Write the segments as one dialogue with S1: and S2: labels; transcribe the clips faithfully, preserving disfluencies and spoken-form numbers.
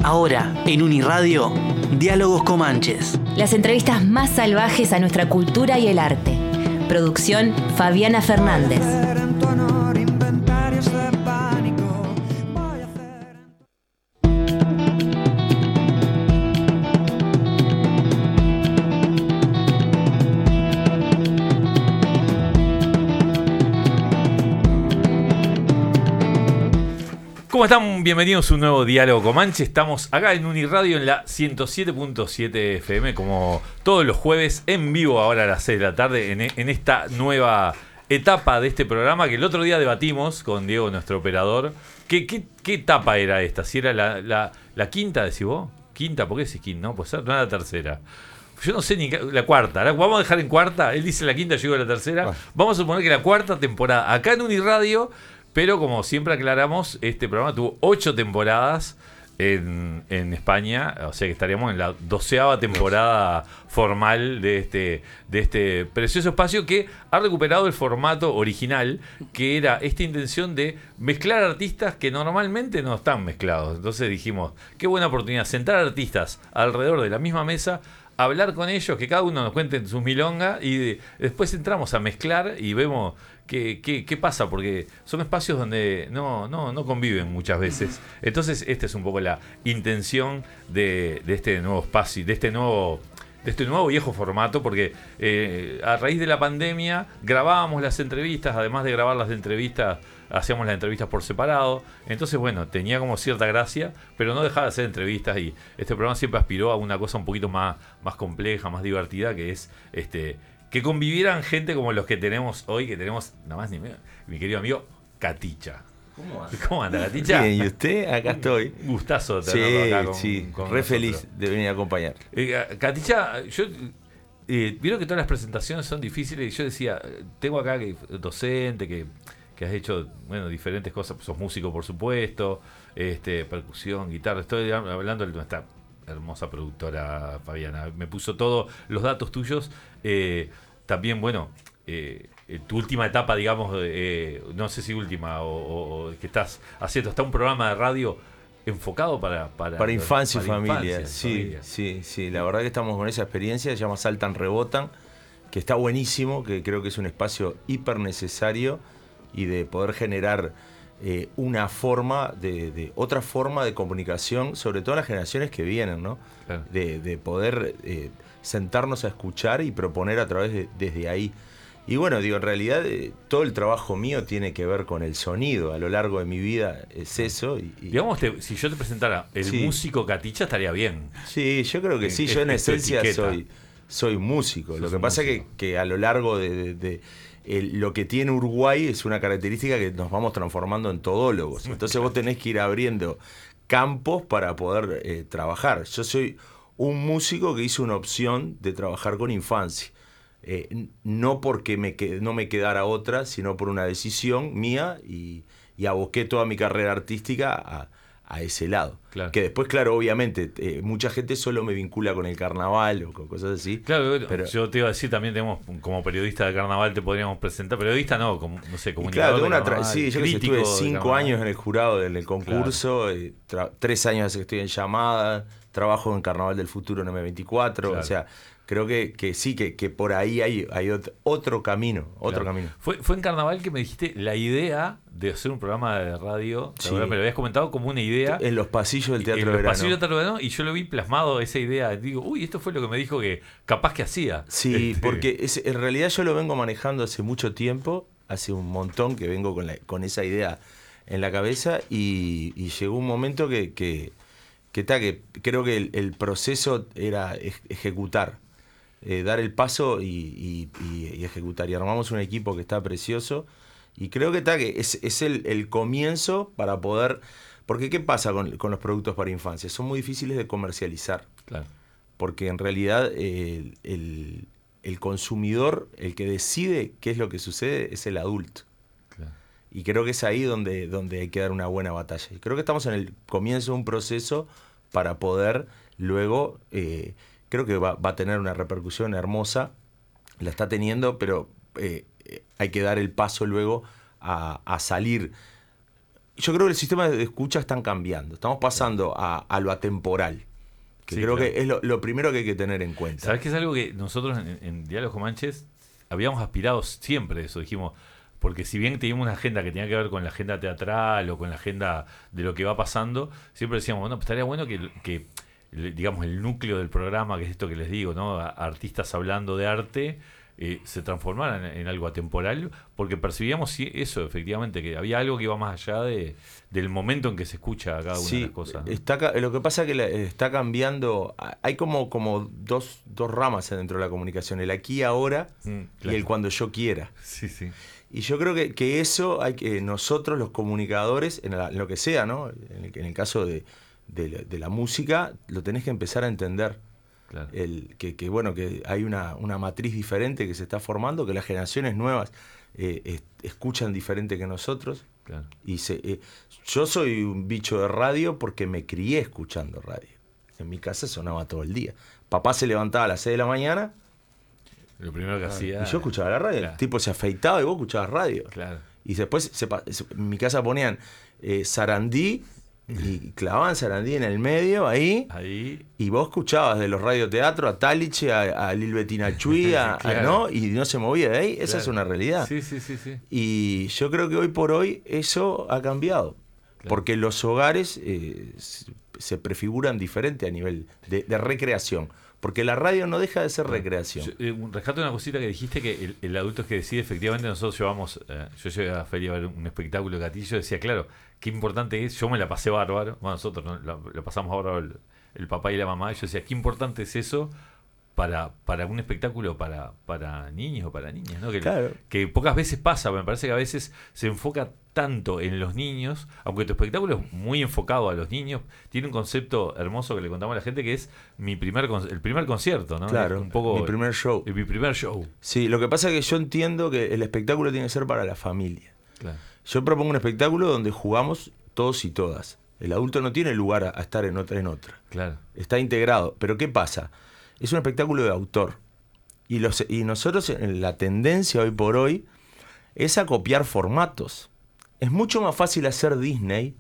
S1: Ahora, en Uniradio, Diálogos Comanches.
S2: Las entrevistas más salvajes a nuestra cultura y el arte. Producción Fabiana Fernández.
S3: ¿Cómo están? Bienvenidos a un nuevo Diálogo Comanche. Estamos acá en Uniradio en la ciento siete punto siete F M, como todos los jueves, en vivo ahora a las seis de la tarde, en, en esta nueva etapa de este programa que el otro día debatimos con Diego, nuestro operador. ¿Qué, qué, qué etapa era esta? ¿Si era la, la, la quinta, decís vos? ¿Quinta? ¿Por qué decís quinta? No, pues no era la tercera. Yo no sé ni la cuarta. La, vamos a dejar en cuarta. Él dice la quinta, yo digo la tercera. Vamos a suponer que la cuarta temporada acá en Uniradio. Pero como siempre aclaramos, este programa tuvo ocho temporadas en, en España, o sea que estaríamos en la doceava temporada formal de este, de este precioso espacio que ha recuperado el formato original, que era esta intención de mezclar artistas que normalmente no están mezclados. Entonces dijimos, qué buena oportunidad, sentar artistas alrededor de la misma mesa, hablar con ellos, que cada uno nos cuente sus milongas y de, después entramos a mezclar y vemos qué, qué, qué pasa, porque son espacios donde no, no, no conviven muchas veces. Entonces esta es un poco la intención de, de este nuevo espacio, de este nuevo... de este nuevo viejo formato, porque eh, a raíz de la pandemia grabábamos las entrevistas, además de grabar las entrevistas, hacíamos las entrevistas por separado. Entonces, bueno, tenía como cierta gracia, pero no dejaba de hacer entrevistas, y este programa siempre aspiró a una cosa un poquito más, más compleja, más divertida, que es este que convivieran gente como los que tenemos hoy, que tenemos nada más ni menos, mi querido amigo Caticha.
S4: ¿Cómo anda?
S3: ¿Cómo anda, Caticha?
S4: Bien, ¿y usted? Acá estoy.
S3: Un gustazo tenerlo
S4: Sí,
S3: acá con,
S4: sí,
S3: con
S4: re
S3: nosotros.
S4: feliz de venir a acompañar.
S3: Eh, Caticha, yo eh, vieron que todas las presentaciones son difíciles, y yo decía, tengo acá que docente, que, que has hecho, bueno, diferentes cosas, sos músico por supuesto, este, percusión, guitarra, estoy hablando de nuestra hermosa productora Fabiana, me puso todos los datos tuyos, eh, también, bueno, eh, tu última etapa, digamos, eh, no sé si última, o, o, o que estás haciendo, está un programa de radio enfocado para... Para,
S4: para infancia
S3: para
S4: y familia,
S3: infancia,
S4: sí,
S3: familia.
S4: sí, sí, la verdad que estamos con esa experiencia, se llama Saltan Rebotan, que está buenísimo, que creo que es un espacio hiper necesario y de poder generar eh, una forma, de, de otra forma de comunicación, sobre todo en las generaciones que vienen, ¿no?
S3: Claro.
S4: De, de poder eh, sentarnos a escuchar y proponer a través de, desde ahí. Y bueno, digo, en realidad eh, todo el trabajo mío tiene que ver con el sonido. A lo largo de mi vida es eso. Y, y
S3: Digamos, te, si yo te presentara el
S4: sí.
S3: músico Caticha, estaría bien.
S4: Sí, yo creo que sí.
S3: Es,
S4: yo en
S3: es tu
S4: esencia
S3: etiqueta.
S4: soy, soy músico.
S3: Sos
S4: Lo que
S3: un
S4: pasa es
S3: músico.
S4: que, que a lo largo de... de, de el, lo que tiene Uruguay es una característica que nos vamos transformando en todólogos. Entonces vos tenés que ir abriendo campos para poder eh, trabajar. Yo soy un músico que hizo una opción de trabajar con infancia. Eh, no porque me que, no me quedara otra, sino por una decisión mía, y, y aboqué toda mi carrera artística a, a ese lado.
S3: Claro.
S4: Que después, claro, obviamente, eh, mucha gente solo me vincula con el carnaval o con cosas así.
S3: Claro, bueno,
S4: pero,
S3: yo te iba a decir, también tenemos, como periodista de carnaval, te podríamos presentar. Periodista no, como, no sé,
S4: y
S3: comunicador.
S4: claro,
S3: de
S4: una tra-
S3: carnaval,
S4: sí, yo que sé,
S3: crítico
S4: estuve
S3: de
S4: cinco
S3: carnaval.
S4: años en el jurado en el concurso, eh, tra- tres años hace que estoy en llamada, trabajo en Carnaval del Futuro en eme veinticuatro,
S3: Claro.
S4: o sea, creo que, que sí, que, que por ahí hay, hay otro, otro camino, otro
S3: Claro.
S4: camino.
S3: Fue, fue en carnaval que me dijiste la idea de hacer un programa de radio.
S4: Sí.
S3: La verdad, me lo habías comentado como una idea.
S4: En los pasillos del Teatro
S3: en
S4: de
S3: los
S4: Verano.
S3: pasillos del Teatro de Verano, y yo lo vi plasmado, esa idea. Digo, uy, esto fue lo que me dijo que capaz que hacía.
S4: Sí,
S3: Este,
S4: porque es, en realidad yo lo vengo manejando hace mucho tiempo, hace un montón que vengo con, la, con esa idea en la cabeza, y, y llegó un momento que, que, que, ta, que creo que el, el proceso era ej- ejecutar, eh, dar el paso y, y, y, y ejecutar. Y armamos un equipo que está precioso, y creo que, ta, que es, es el, el comienzo para poder... Porque ¿qué pasa con, con los productos para infancia? Son muy difíciles de comercializar.
S3: Claro.
S4: Porque en realidad eh, el, el consumidor, el que decide qué es lo que sucede, es el adulto.
S3: Claro.
S4: Y creo que es ahí donde, donde hay que dar una buena batalla. Y creo que estamos en el comienzo de un proceso para poder luego, eh, creo que va, va a tener una repercusión hermosa, la está teniendo, pero eh, hay que dar el paso luego a, a salir yo creo que el sistema de escucha están cambiando. Estamos pasando a, a lo atemporal. Que
S3: Sí,
S4: creo
S3: claro.
S4: que es lo, lo primero que hay que tener en cuenta.
S3: ¿Sabés que es algo que nosotros en, en Diálogos Comanches habíamos aspirado siempre eso? Dijimos, porque si bien teníamos una agenda que tenía que ver con la agenda teatral o con la agenda de lo que va pasando, siempre decíamos, bueno, pues estaría bueno que, que digamos, el núcleo del programa, que es esto que les digo, ¿no? A- artistas hablando de arte, eh, se transformaran en, en algo atemporal, porque percibíamos sí, eso, efectivamente, que había algo que iba más allá de, del momento en que se escucha cada una de
S4: Sí,
S3: las cosas, ¿no?
S4: está, ca- lo que pasa es que la- está cambiando. Hay como, como dos, dos ramas dentro de la comunicación: el aquí y ahora
S3: Mm,
S4: y
S3: claro.
S4: el cuando yo quiera.
S3: Sí, sí.
S4: Y yo creo que, que eso hay que nosotros, los comunicadores, en, la- en lo que sea, ¿no? En el, en el caso de, de la, de la música, lo tenés que empezar a entender.
S3: Claro.
S4: El, que, que, bueno, que hay una, una matriz diferente que se está formando, que las generaciones nuevas eh, es- escuchan diferente que nosotros.
S3: Claro.
S4: Y se, eh, yo soy un bicho de radio porque me crié escuchando radio. En mi casa sonaba todo el día. Papá se levantaba a las seis de la mañana
S3: Lo primero que hacía...
S4: y yo escuchaba la radio.
S3: Claro.
S4: El tipo se afeitaba y vos escuchabas radio.
S3: Claro.
S4: Y después se pa- se- en mi casa ponían eh, Sarandí y clavaban Sarandí en el medio ahí.
S3: Ahí...
S4: Y vos escuchabas de los radioteatros a Taliche, a, a Lil Bettina Chuy, a, a-
S3: Claro.
S4: ¿no? Y no se movía de ahí. Esa
S3: Claro.
S4: es una realidad.
S3: Sí, sí, sí, sí.
S4: Y yo creo que hoy por hoy eso ha cambiado.
S3: Claro.
S4: Porque los hogares eh, se- se prefiguran diferente a nivel de, de recreación. Porque la radio no deja de ser recreación.
S3: Yo, eh, un- rescato una cosita que dijiste, que el, el adulto es que decide. Efectivamente, nosotros llevamos, eh, yo llegué a Feria a ver un espectáculo de Gatillo, decía, claro, qué importante es, yo me la pasé bárbaro, bueno, nosotros ¿no? la, la pasamos bárbaro el, el papá y la mamá, y yo decía, qué importante es eso para, para un espectáculo para, para niños o para niñas, ¿no? Que,
S4: Claro.
S3: que pocas veces pasa, me parece que a veces se enfoca tanto en los niños, aunque tu espectáculo es muy enfocado a los niños, tiene un concepto hermoso que le contamos a la gente, que es mi primer con- el primer concierto, ¿no?
S4: Claro,
S3: Es un poco
S4: mi primer show.
S3: eh, mi primer show.
S4: Sí, lo que pasa es que yo entiendo que el espectáculo tiene que ser para la familia.
S3: Claro.
S4: Yo propongo un espectáculo donde jugamos todos y todas. El adulto no tiene lugar a, a estar en otra en otra.
S3: Claro.
S4: Está integrado. Pero ¿qué pasa? Es un espectáculo de autor. Y, los, y nosotros, en la tendencia hoy por hoy, es a copiar formatos. Es mucho más fácil hacer Disney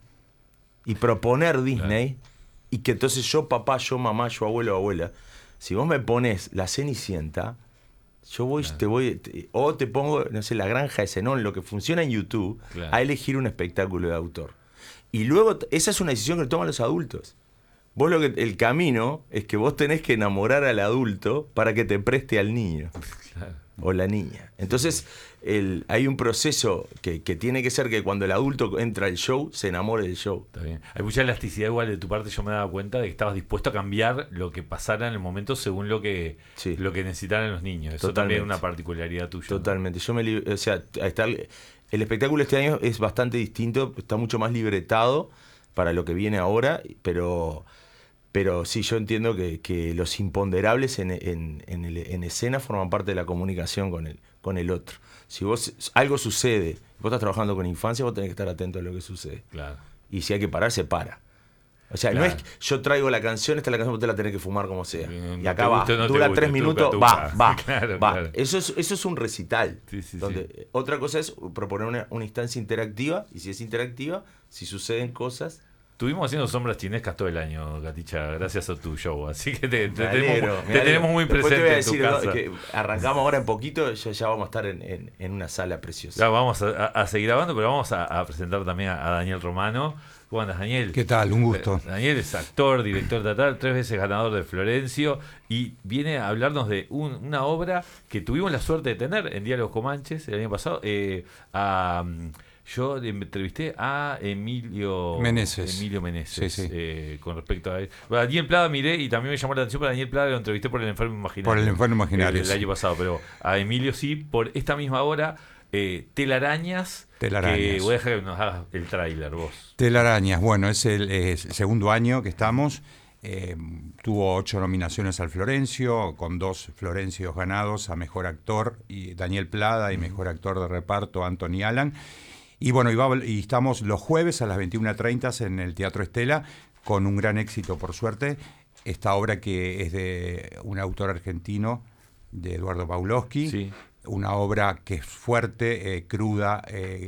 S4: y proponer Disney y que entonces yo papá, yo mamá, yo abuelo, abuela. Si vos me pones La Cenicienta, yo voy,
S3: Claro.
S4: te voy, te- o te pongo, no sé, La Granja de Zenón, lo que funciona en YouTube,
S3: Claro.
S4: a elegir un espectáculo de autor. Y luego, t- esa es una decisión que toman los adultos. Vos lo que, el camino es que vos tenés que enamorar al adulto para que te preste al niño
S3: Claro.
S4: o la niña. Entonces, el, hay un proceso que, que tiene que ser que cuando el adulto entra al show, se enamore del show.
S3: Está bien. Hay mucha elasticidad igual de tu parte, yo me daba cuenta de que estabas dispuesto a cambiar lo que pasara en el momento según lo que,
S4: Sí.
S3: lo que necesitaran los niños. Eso
S4: Totalmente.
S3: también es una particularidad tuya. ¿no?
S4: Totalmente. Yo me, li- o sea, está, el espectáculo este año es bastante distinto, está mucho más libretado para lo que viene ahora, pero, pero sí, yo entiendo que, que los imponderables en, en, en, el- en escena forman parte de la comunicación con el, con el otro. Si vos algo sucede, vos estás trabajando con infancia, vos tenés que estar atento a lo que sucede.
S3: Claro.
S4: Y si hay que parar, se para. O sea,
S3: Claro.
S4: no es que yo traigo la canción, esta es la canción, vos te la tenés que fumar como sea.
S3: Bien,
S4: Y
S3: no
S4: acá
S3: te
S4: va,
S3: guste, no te
S4: dura
S3: guste,
S4: tres
S3: tuca,
S4: minutos,
S3: tuca.
S4: va, va,
S3: Claro,
S4: va.
S3: claro.
S4: Eso es, eso es un recital.
S3: Sí, sí,
S4: donde
S3: sí.
S4: Otra cosa es proponer una, una instancia interactiva, y si es interactiva, si suceden cosas.
S3: Estuvimos haciendo sombras chinescas todo el año, Gaticha, gracias a tu show. Así que te, te
S4: Me
S3: tenemos,
S4: alegro,
S3: muy-
S4: me
S3: te
S4: alegro.
S3: tenemos muy
S4: Después
S3: presente
S4: te voy a
S3: en tu
S4: decir
S3: casa.
S4: que arrancamos ahora en poquito, ya, ya vamos a estar en, en- en una sala preciosa.
S3: Ya vamos a, a seguir grabando, pero vamos a, a presentar también a, a Daniel Romano. ¿Cómo andas, Daniel?
S5: ¿Qué tal? Un gusto.
S3: Eh, Daniel es actor, director teatral, tres veces ganador de Florencio, y viene a hablarnos de un- una obra que tuvimos la suerte de tener en Diálogos Comanches el año pasado. Eh, a, mm, yo entrevisté a Emilio
S5: Meneses.
S3: Emilio Meneses,
S5: Sí, sí.
S3: eh, con respecto a él. Bueno, a Daniel Plada miré y también me llamó la atención, pero a Daniel Plada lo entrevisté por El Enfermo Imaginario.
S5: Por El Enfermo Imaginario,
S3: El, el
S5: sí.
S3: año pasado, pero a Emilio sí, por esta misma obra, eh, Telarañas.
S5: Telarañas.
S3: Que voy a dejar que nos hagas el tráiler vos.
S5: Telarañas, bueno, es el, es el segundo año que estamos. Eh, tuvo ocho nominaciones al Florencio, con dos Florencios ganados a Mejor Actor, y Daniel Plada, y Mejor Actor de Reparto, Anthony Allen. Y bueno, y, va- y estamos los jueves a las veintiuna treinta en el Teatro Estela, con un gran éxito, por suerte. Esta obra que es de un autor argentino, de Eduardo Pawlowski.
S3: Sí.
S5: Una obra que es fuerte, eh, cruda, eh,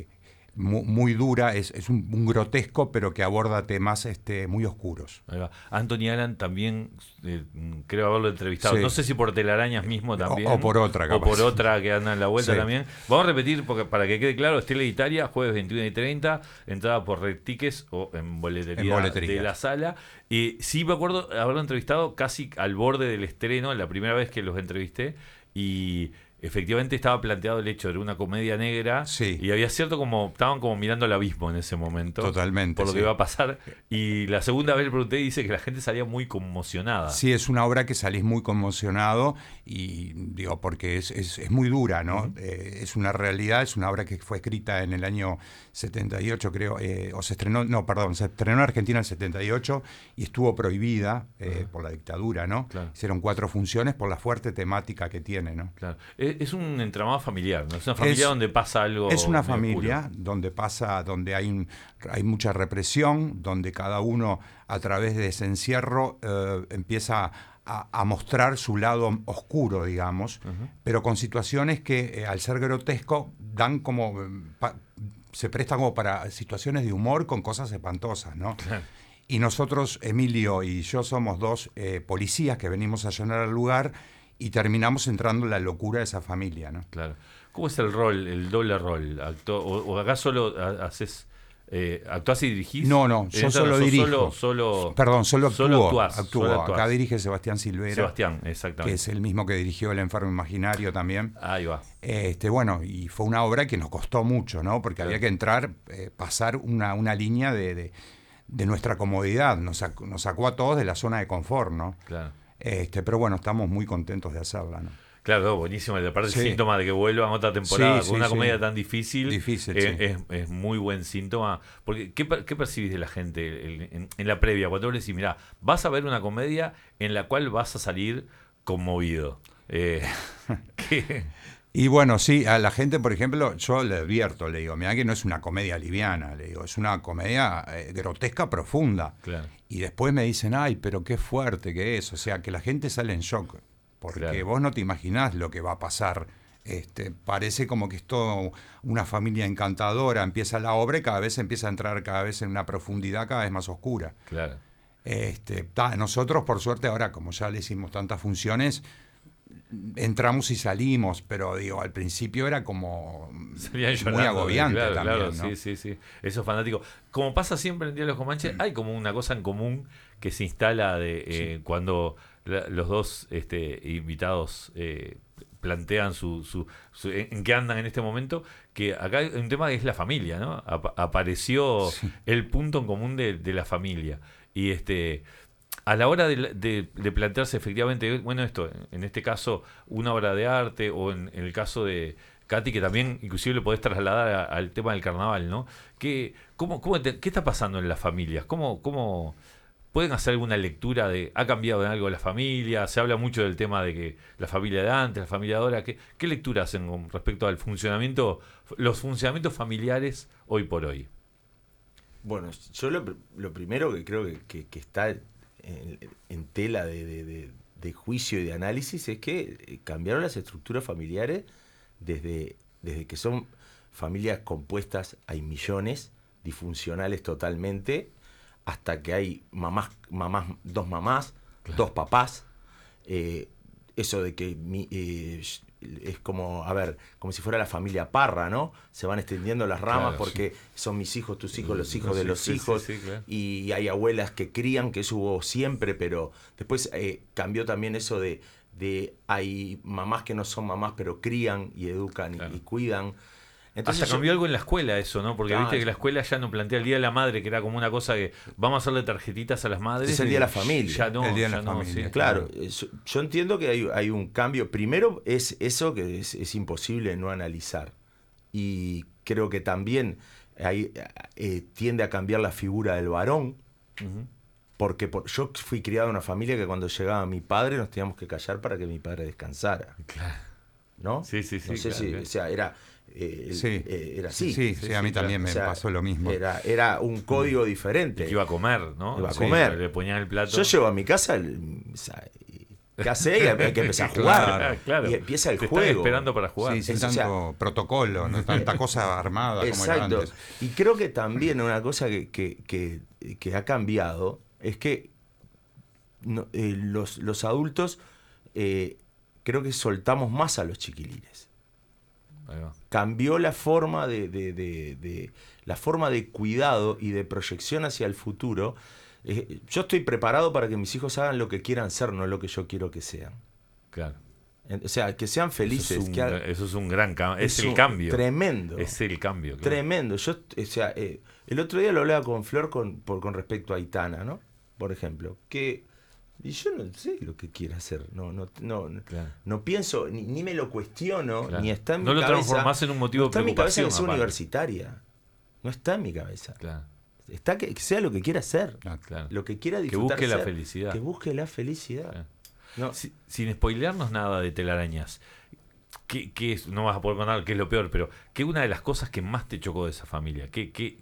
S5: muy, muy dura, es, es un, un grotesco, pero que aborda temas este, muy oscuros.
S3: Ahí va. Anthony Allen también, eh, creo haberlo entrevistado,
S5: Sí.
S3: no sé si por Telarañas mismo también.
S5: O, o por otra, capaz.
S3: O por otra que anda en la vuelta
S5: Sí.
S3: también. Vamos a repetir porque, para que quede claro, Estela Italia, jueves veintiuno y treinta, entrada por Red Tickets o en boletería,
S5: En boletería.
S3: de la sala. Y sí me acuerdo haberlo entrevistado casi al borde del estreno, la primera vez que los entrevisté, y efectivamente estaba planteado el hecho de una comedia negra,
S5: Sí.
S3: y había cierto como, estaban como mirando al abismo en ese momento.
S5: Totalmente,
S3: Por lo
S5: sí.
S3: que iba a pasar. Y la segunda vez le pregunté y dice que la gente salía muy conmocionada.
S5: Sí, es una obra que salís muy conmocionado y digo, porque es, es, es muy dura, ¿no? Uh-huh. Eh, es una realidad, es una obra que fue escrita en el año setenta y ocho, creo, eh, o se estrenó, no, perdón, se estrenó en Argentina en el setenta y ocho y estuvo prohibida eh, uh-huh. por la dictadura, ¿no?
S3: Claro.
S5: Hicieron cuatro funciones por la fuerte temática que tiene, ¿no?
S3: Claro. Es, es un entramado familiar, ¿no? Es una familia es, donde pasa algo.
S5: Es una familia oscuro. donde pasa, donde hay, un, hay mucha represión, donde cada uno a través de ese encierro eh, empieza a, a mostrar su lado oscuro, digamos, uh-huh. pero con situaciones que eh, al ser grotesco dan como pa, se prestan como para situaciones de humor con cosas espantosas, ¿no? Claro. Y nosotros, Emilio y yo, somos dos eh, policías que venimos a allanar el lugar y terminamos entrando en la locura de esa familia, ¿no?
S3: Claro. ¿Cómo es el rol, el doble rol? Acto, o, ¿O acá solo haces, eh, actuás y dirigís?
S5: No, no, yo
S3: Entonces,
S5: solo dirijo.
S3: Solo, solo,
S5: Perdón, solo actúo.
S3: Solo actuás,
S5: actúo.
S3: Solo actuás.
S5: Acá dirige Sebastián Silvera.
S3: Sebastián, exactamente.
S5: Que es el mismo que dirigió El Enfermo Imaginario también.
S3: Ahí va.
S5: Este, bueno, y fue una obra que nos costó mucho, ¿no? Porque claro. había que entrar, eh, pasar una, una línea de, de, de nuestra comodidad. Nos sacó, nos sacó a todos de la zona de confort, ¿no?
S3: Claro.
S5: Este, pero bueno, estamos muy contentos de hacerla, ¿no?
S3: Claro, buenísimo. Aparte
S5: sí.
S3: el síntoma de que vuelvan otra temporada
S5: sí,
S3: con
S5: sí,
S3: una
S5: sí.
S3: comedia tan difícil,
S5: difícil
S3: eh,
S5: sí.
S3: es, es muy buen síntoma. Porque ¿qué, qué percibís de la gente en, en la previa? Cuando vos le decís, mirá, vas a ver una comedia en la cual vas a salir conmovido. Eh, ¿qué?
S5: Y bueno, sí, a la gente, por ejemplo, yo le advierto, le digo, mirá que no es una comedia liviana, le digo, es una comedia eh, grotesca, profunda.
S3: Claro.
S5: Y después me dicen, ay, pero qué fuerte que es. O sea, que la gente sale en shock. Porque claro. vos no te imaginás lo que va a pasar. Este, parece como que es todo una familia encantadora. Empieza la obra y cada vez empieza a entrar cada vez en una profundidad cada vez más oscura.
S3: Claro.
S5: Este, ta, nosotros, por suerte, ahora, como ya le hicimos tantas funciones, entramos y salimos, pero digo, al principio era como
S3: llorando,
S5: muy agobiante
S3: claro,
S5: también,
S3: claro,
S5: ¿no?
S3: Sí, sí, sí. Eso es fanático. Como pasa siempre en Diálogos Comanches, hay como una cosa en común que se instala de eh, sí. cuando la, los dos este, invitados eh, plantean su, su, su en qué andan en este momento, que acá hay un tema que es la familia, ¿no? Ap- apareció sí. el punto en común de, de la familia. Y este a la hora de, de, de plantearse efectivamente, bueno, esto, en este caso, una obra de arte, o en, en el caso de Katy, que también inclusive le podés trasladar a, al tema del carnaval, ¿no? ¿Qué, cómo, cómo te, ¿Qué está pasando en las familias? ¿Cómo, cómo pueden hacer alguna lectura de, ha cambiado en algo la familia? Se habla mucho del tema de que la familia de antes, la familia de ahora. ¿Qué, qué lectura hacen con respecto al funcionamiento, los funcionamientos familiares hoy por hoy?
S4: Bueno, yo lo, lo primero que creo que, que, que está en, en tela de, de, de, de juicio y de análisis es que cambiaron las estructuras familiares desde, desde que son familias compuestas, hay millones, disfuncionales totalmente, hasta que hay mamás, mamás dos mamás, claro. dos papás, eh, eso de que mi, eh, es como, a ver, como si fuera la familia Parra, ¿no? Se van extendiendo las ramas claro, porque sí. son mis hijos, tus hijos, los hijos no, de sí, los sí, hijos. Sí, sí, claro. Y hay abuelas que crían, que eso hubo siempre, pero después eh, cambió también eso de, de hay mamás que no son mamás, pero crían y educan claro. y, y cuidan.
S3: Entonces Hasta yo, cambió algo en la escuela eso, ¿no? Porque claro. viste que la escuela ya no plantea el Día de la Madre, que era como una cosa que vamos a hacerle tarjetitas a las madres.
S4: Es el Día de la Familia.
S3: Ya no,
S5: el Día de la
S3: no,
S5: Familia.
S3: Sí,
S4: claro, claro. Yo, yo entiendo que hay, hay un cambio. Primero es eso que es, es imposible no analizar. Y creo que también hay, eh, tiende a cambiar la figura del varón. Uh-huh. Porque por, yo fui criado en una familia que cuando llegaba mi padre nos teníamos que callar para que mi padre descansara.
S3: Claro.
S4: ¿No?
S3: Sí, sí, sí.
S4: No sé
S3: claro,
S4: si,
S3: claro.
S4: o sea, era... Eh,
S5: sí.
S4: eh, era así.
S5: Sí, sí, sí, a mí
S3: claro.
S5: también me
S4: o sea,
S5: pasó lo mismo.
S4: Era, era un código diferente.
S3: Que iba a comer, ¿no?
S4: Iba a
S3: sí,
S4: comer.
S3: Le ponían el plato.
S4: Yo llego a mi casa, el, o sea, ¿Qué hace? Y hay que empezar a jugar.
S5: Claro,
S3: claro.
S4: Y empieza el
S3: Te
S4: juego.
S3: están esperando para jugar.
S5: Sí, sin
S4: Es, o
S5: tanto
S4: sea,
S5: protocolo, no tanta cosa armada como era
S4: Exacto.
S5: antes.
S4: Y creo que también una cosa que, que, que, que ha cambiado es que no, eh, los, los adultos eh, creo que soltamos más a los chiquilines.
S3: Ahí va.
S4: Cambió la forma de, de, de, de la forma de cuidado y de proyección hacia el futuro. Eh, yo estoy preparado para que mis hijos hagan lo que quieran ser, no lo que yo quiero que sean.
S3: Claro.
S4: O sea, que sean felices.
S3: Eso es un,
S4: que hagan,
S3: eso es un gran cambio. Es,
S4: es
S3: el
S4: un-
S3: cambio.
S4: Tremendo.
S3: Es el cambio. claro.
S4: Tremendo. Yo, o sea, eh, el otro día lo hablaba con Flor con, por, con respecto a Aitana, ¿no? Por ejemplo. Que y yo no sé lo que quiere hacer. No, no, no, no,
S3: Claro.
S4: no pienso, ni, ni me lo cuestiono,
S3: Claro.
S4: ni está en
S3: No
S4: mi
S3: lo
S4: cabeza.
S3: transformás en un motivo
S4: no
S3: de
S4: está en mi cabeza
S3: preocupación,
S4: que sea
S3: aparte.
S4: universitaria. No está en mi cabeza.
S3: Claro.
S4: Está que, que sea lo que quiera hacer.
S5: Ah,
S3: Claro.
S4: Lo que quiera
S3: Que
S4: disfrutar.
S3: busque la
S4: ser.
S3: felicidad.
S4: Que busque la felicidad.
S3: Claro.
S4: No,
S3: Si- sin spoilearnos nada de Telarañas, ¿qué, qué es? No vas a poder contar qué es lo peor, pero ¿qué es una de las cosas que más te chocó de esa familia? ¿Qué, qué,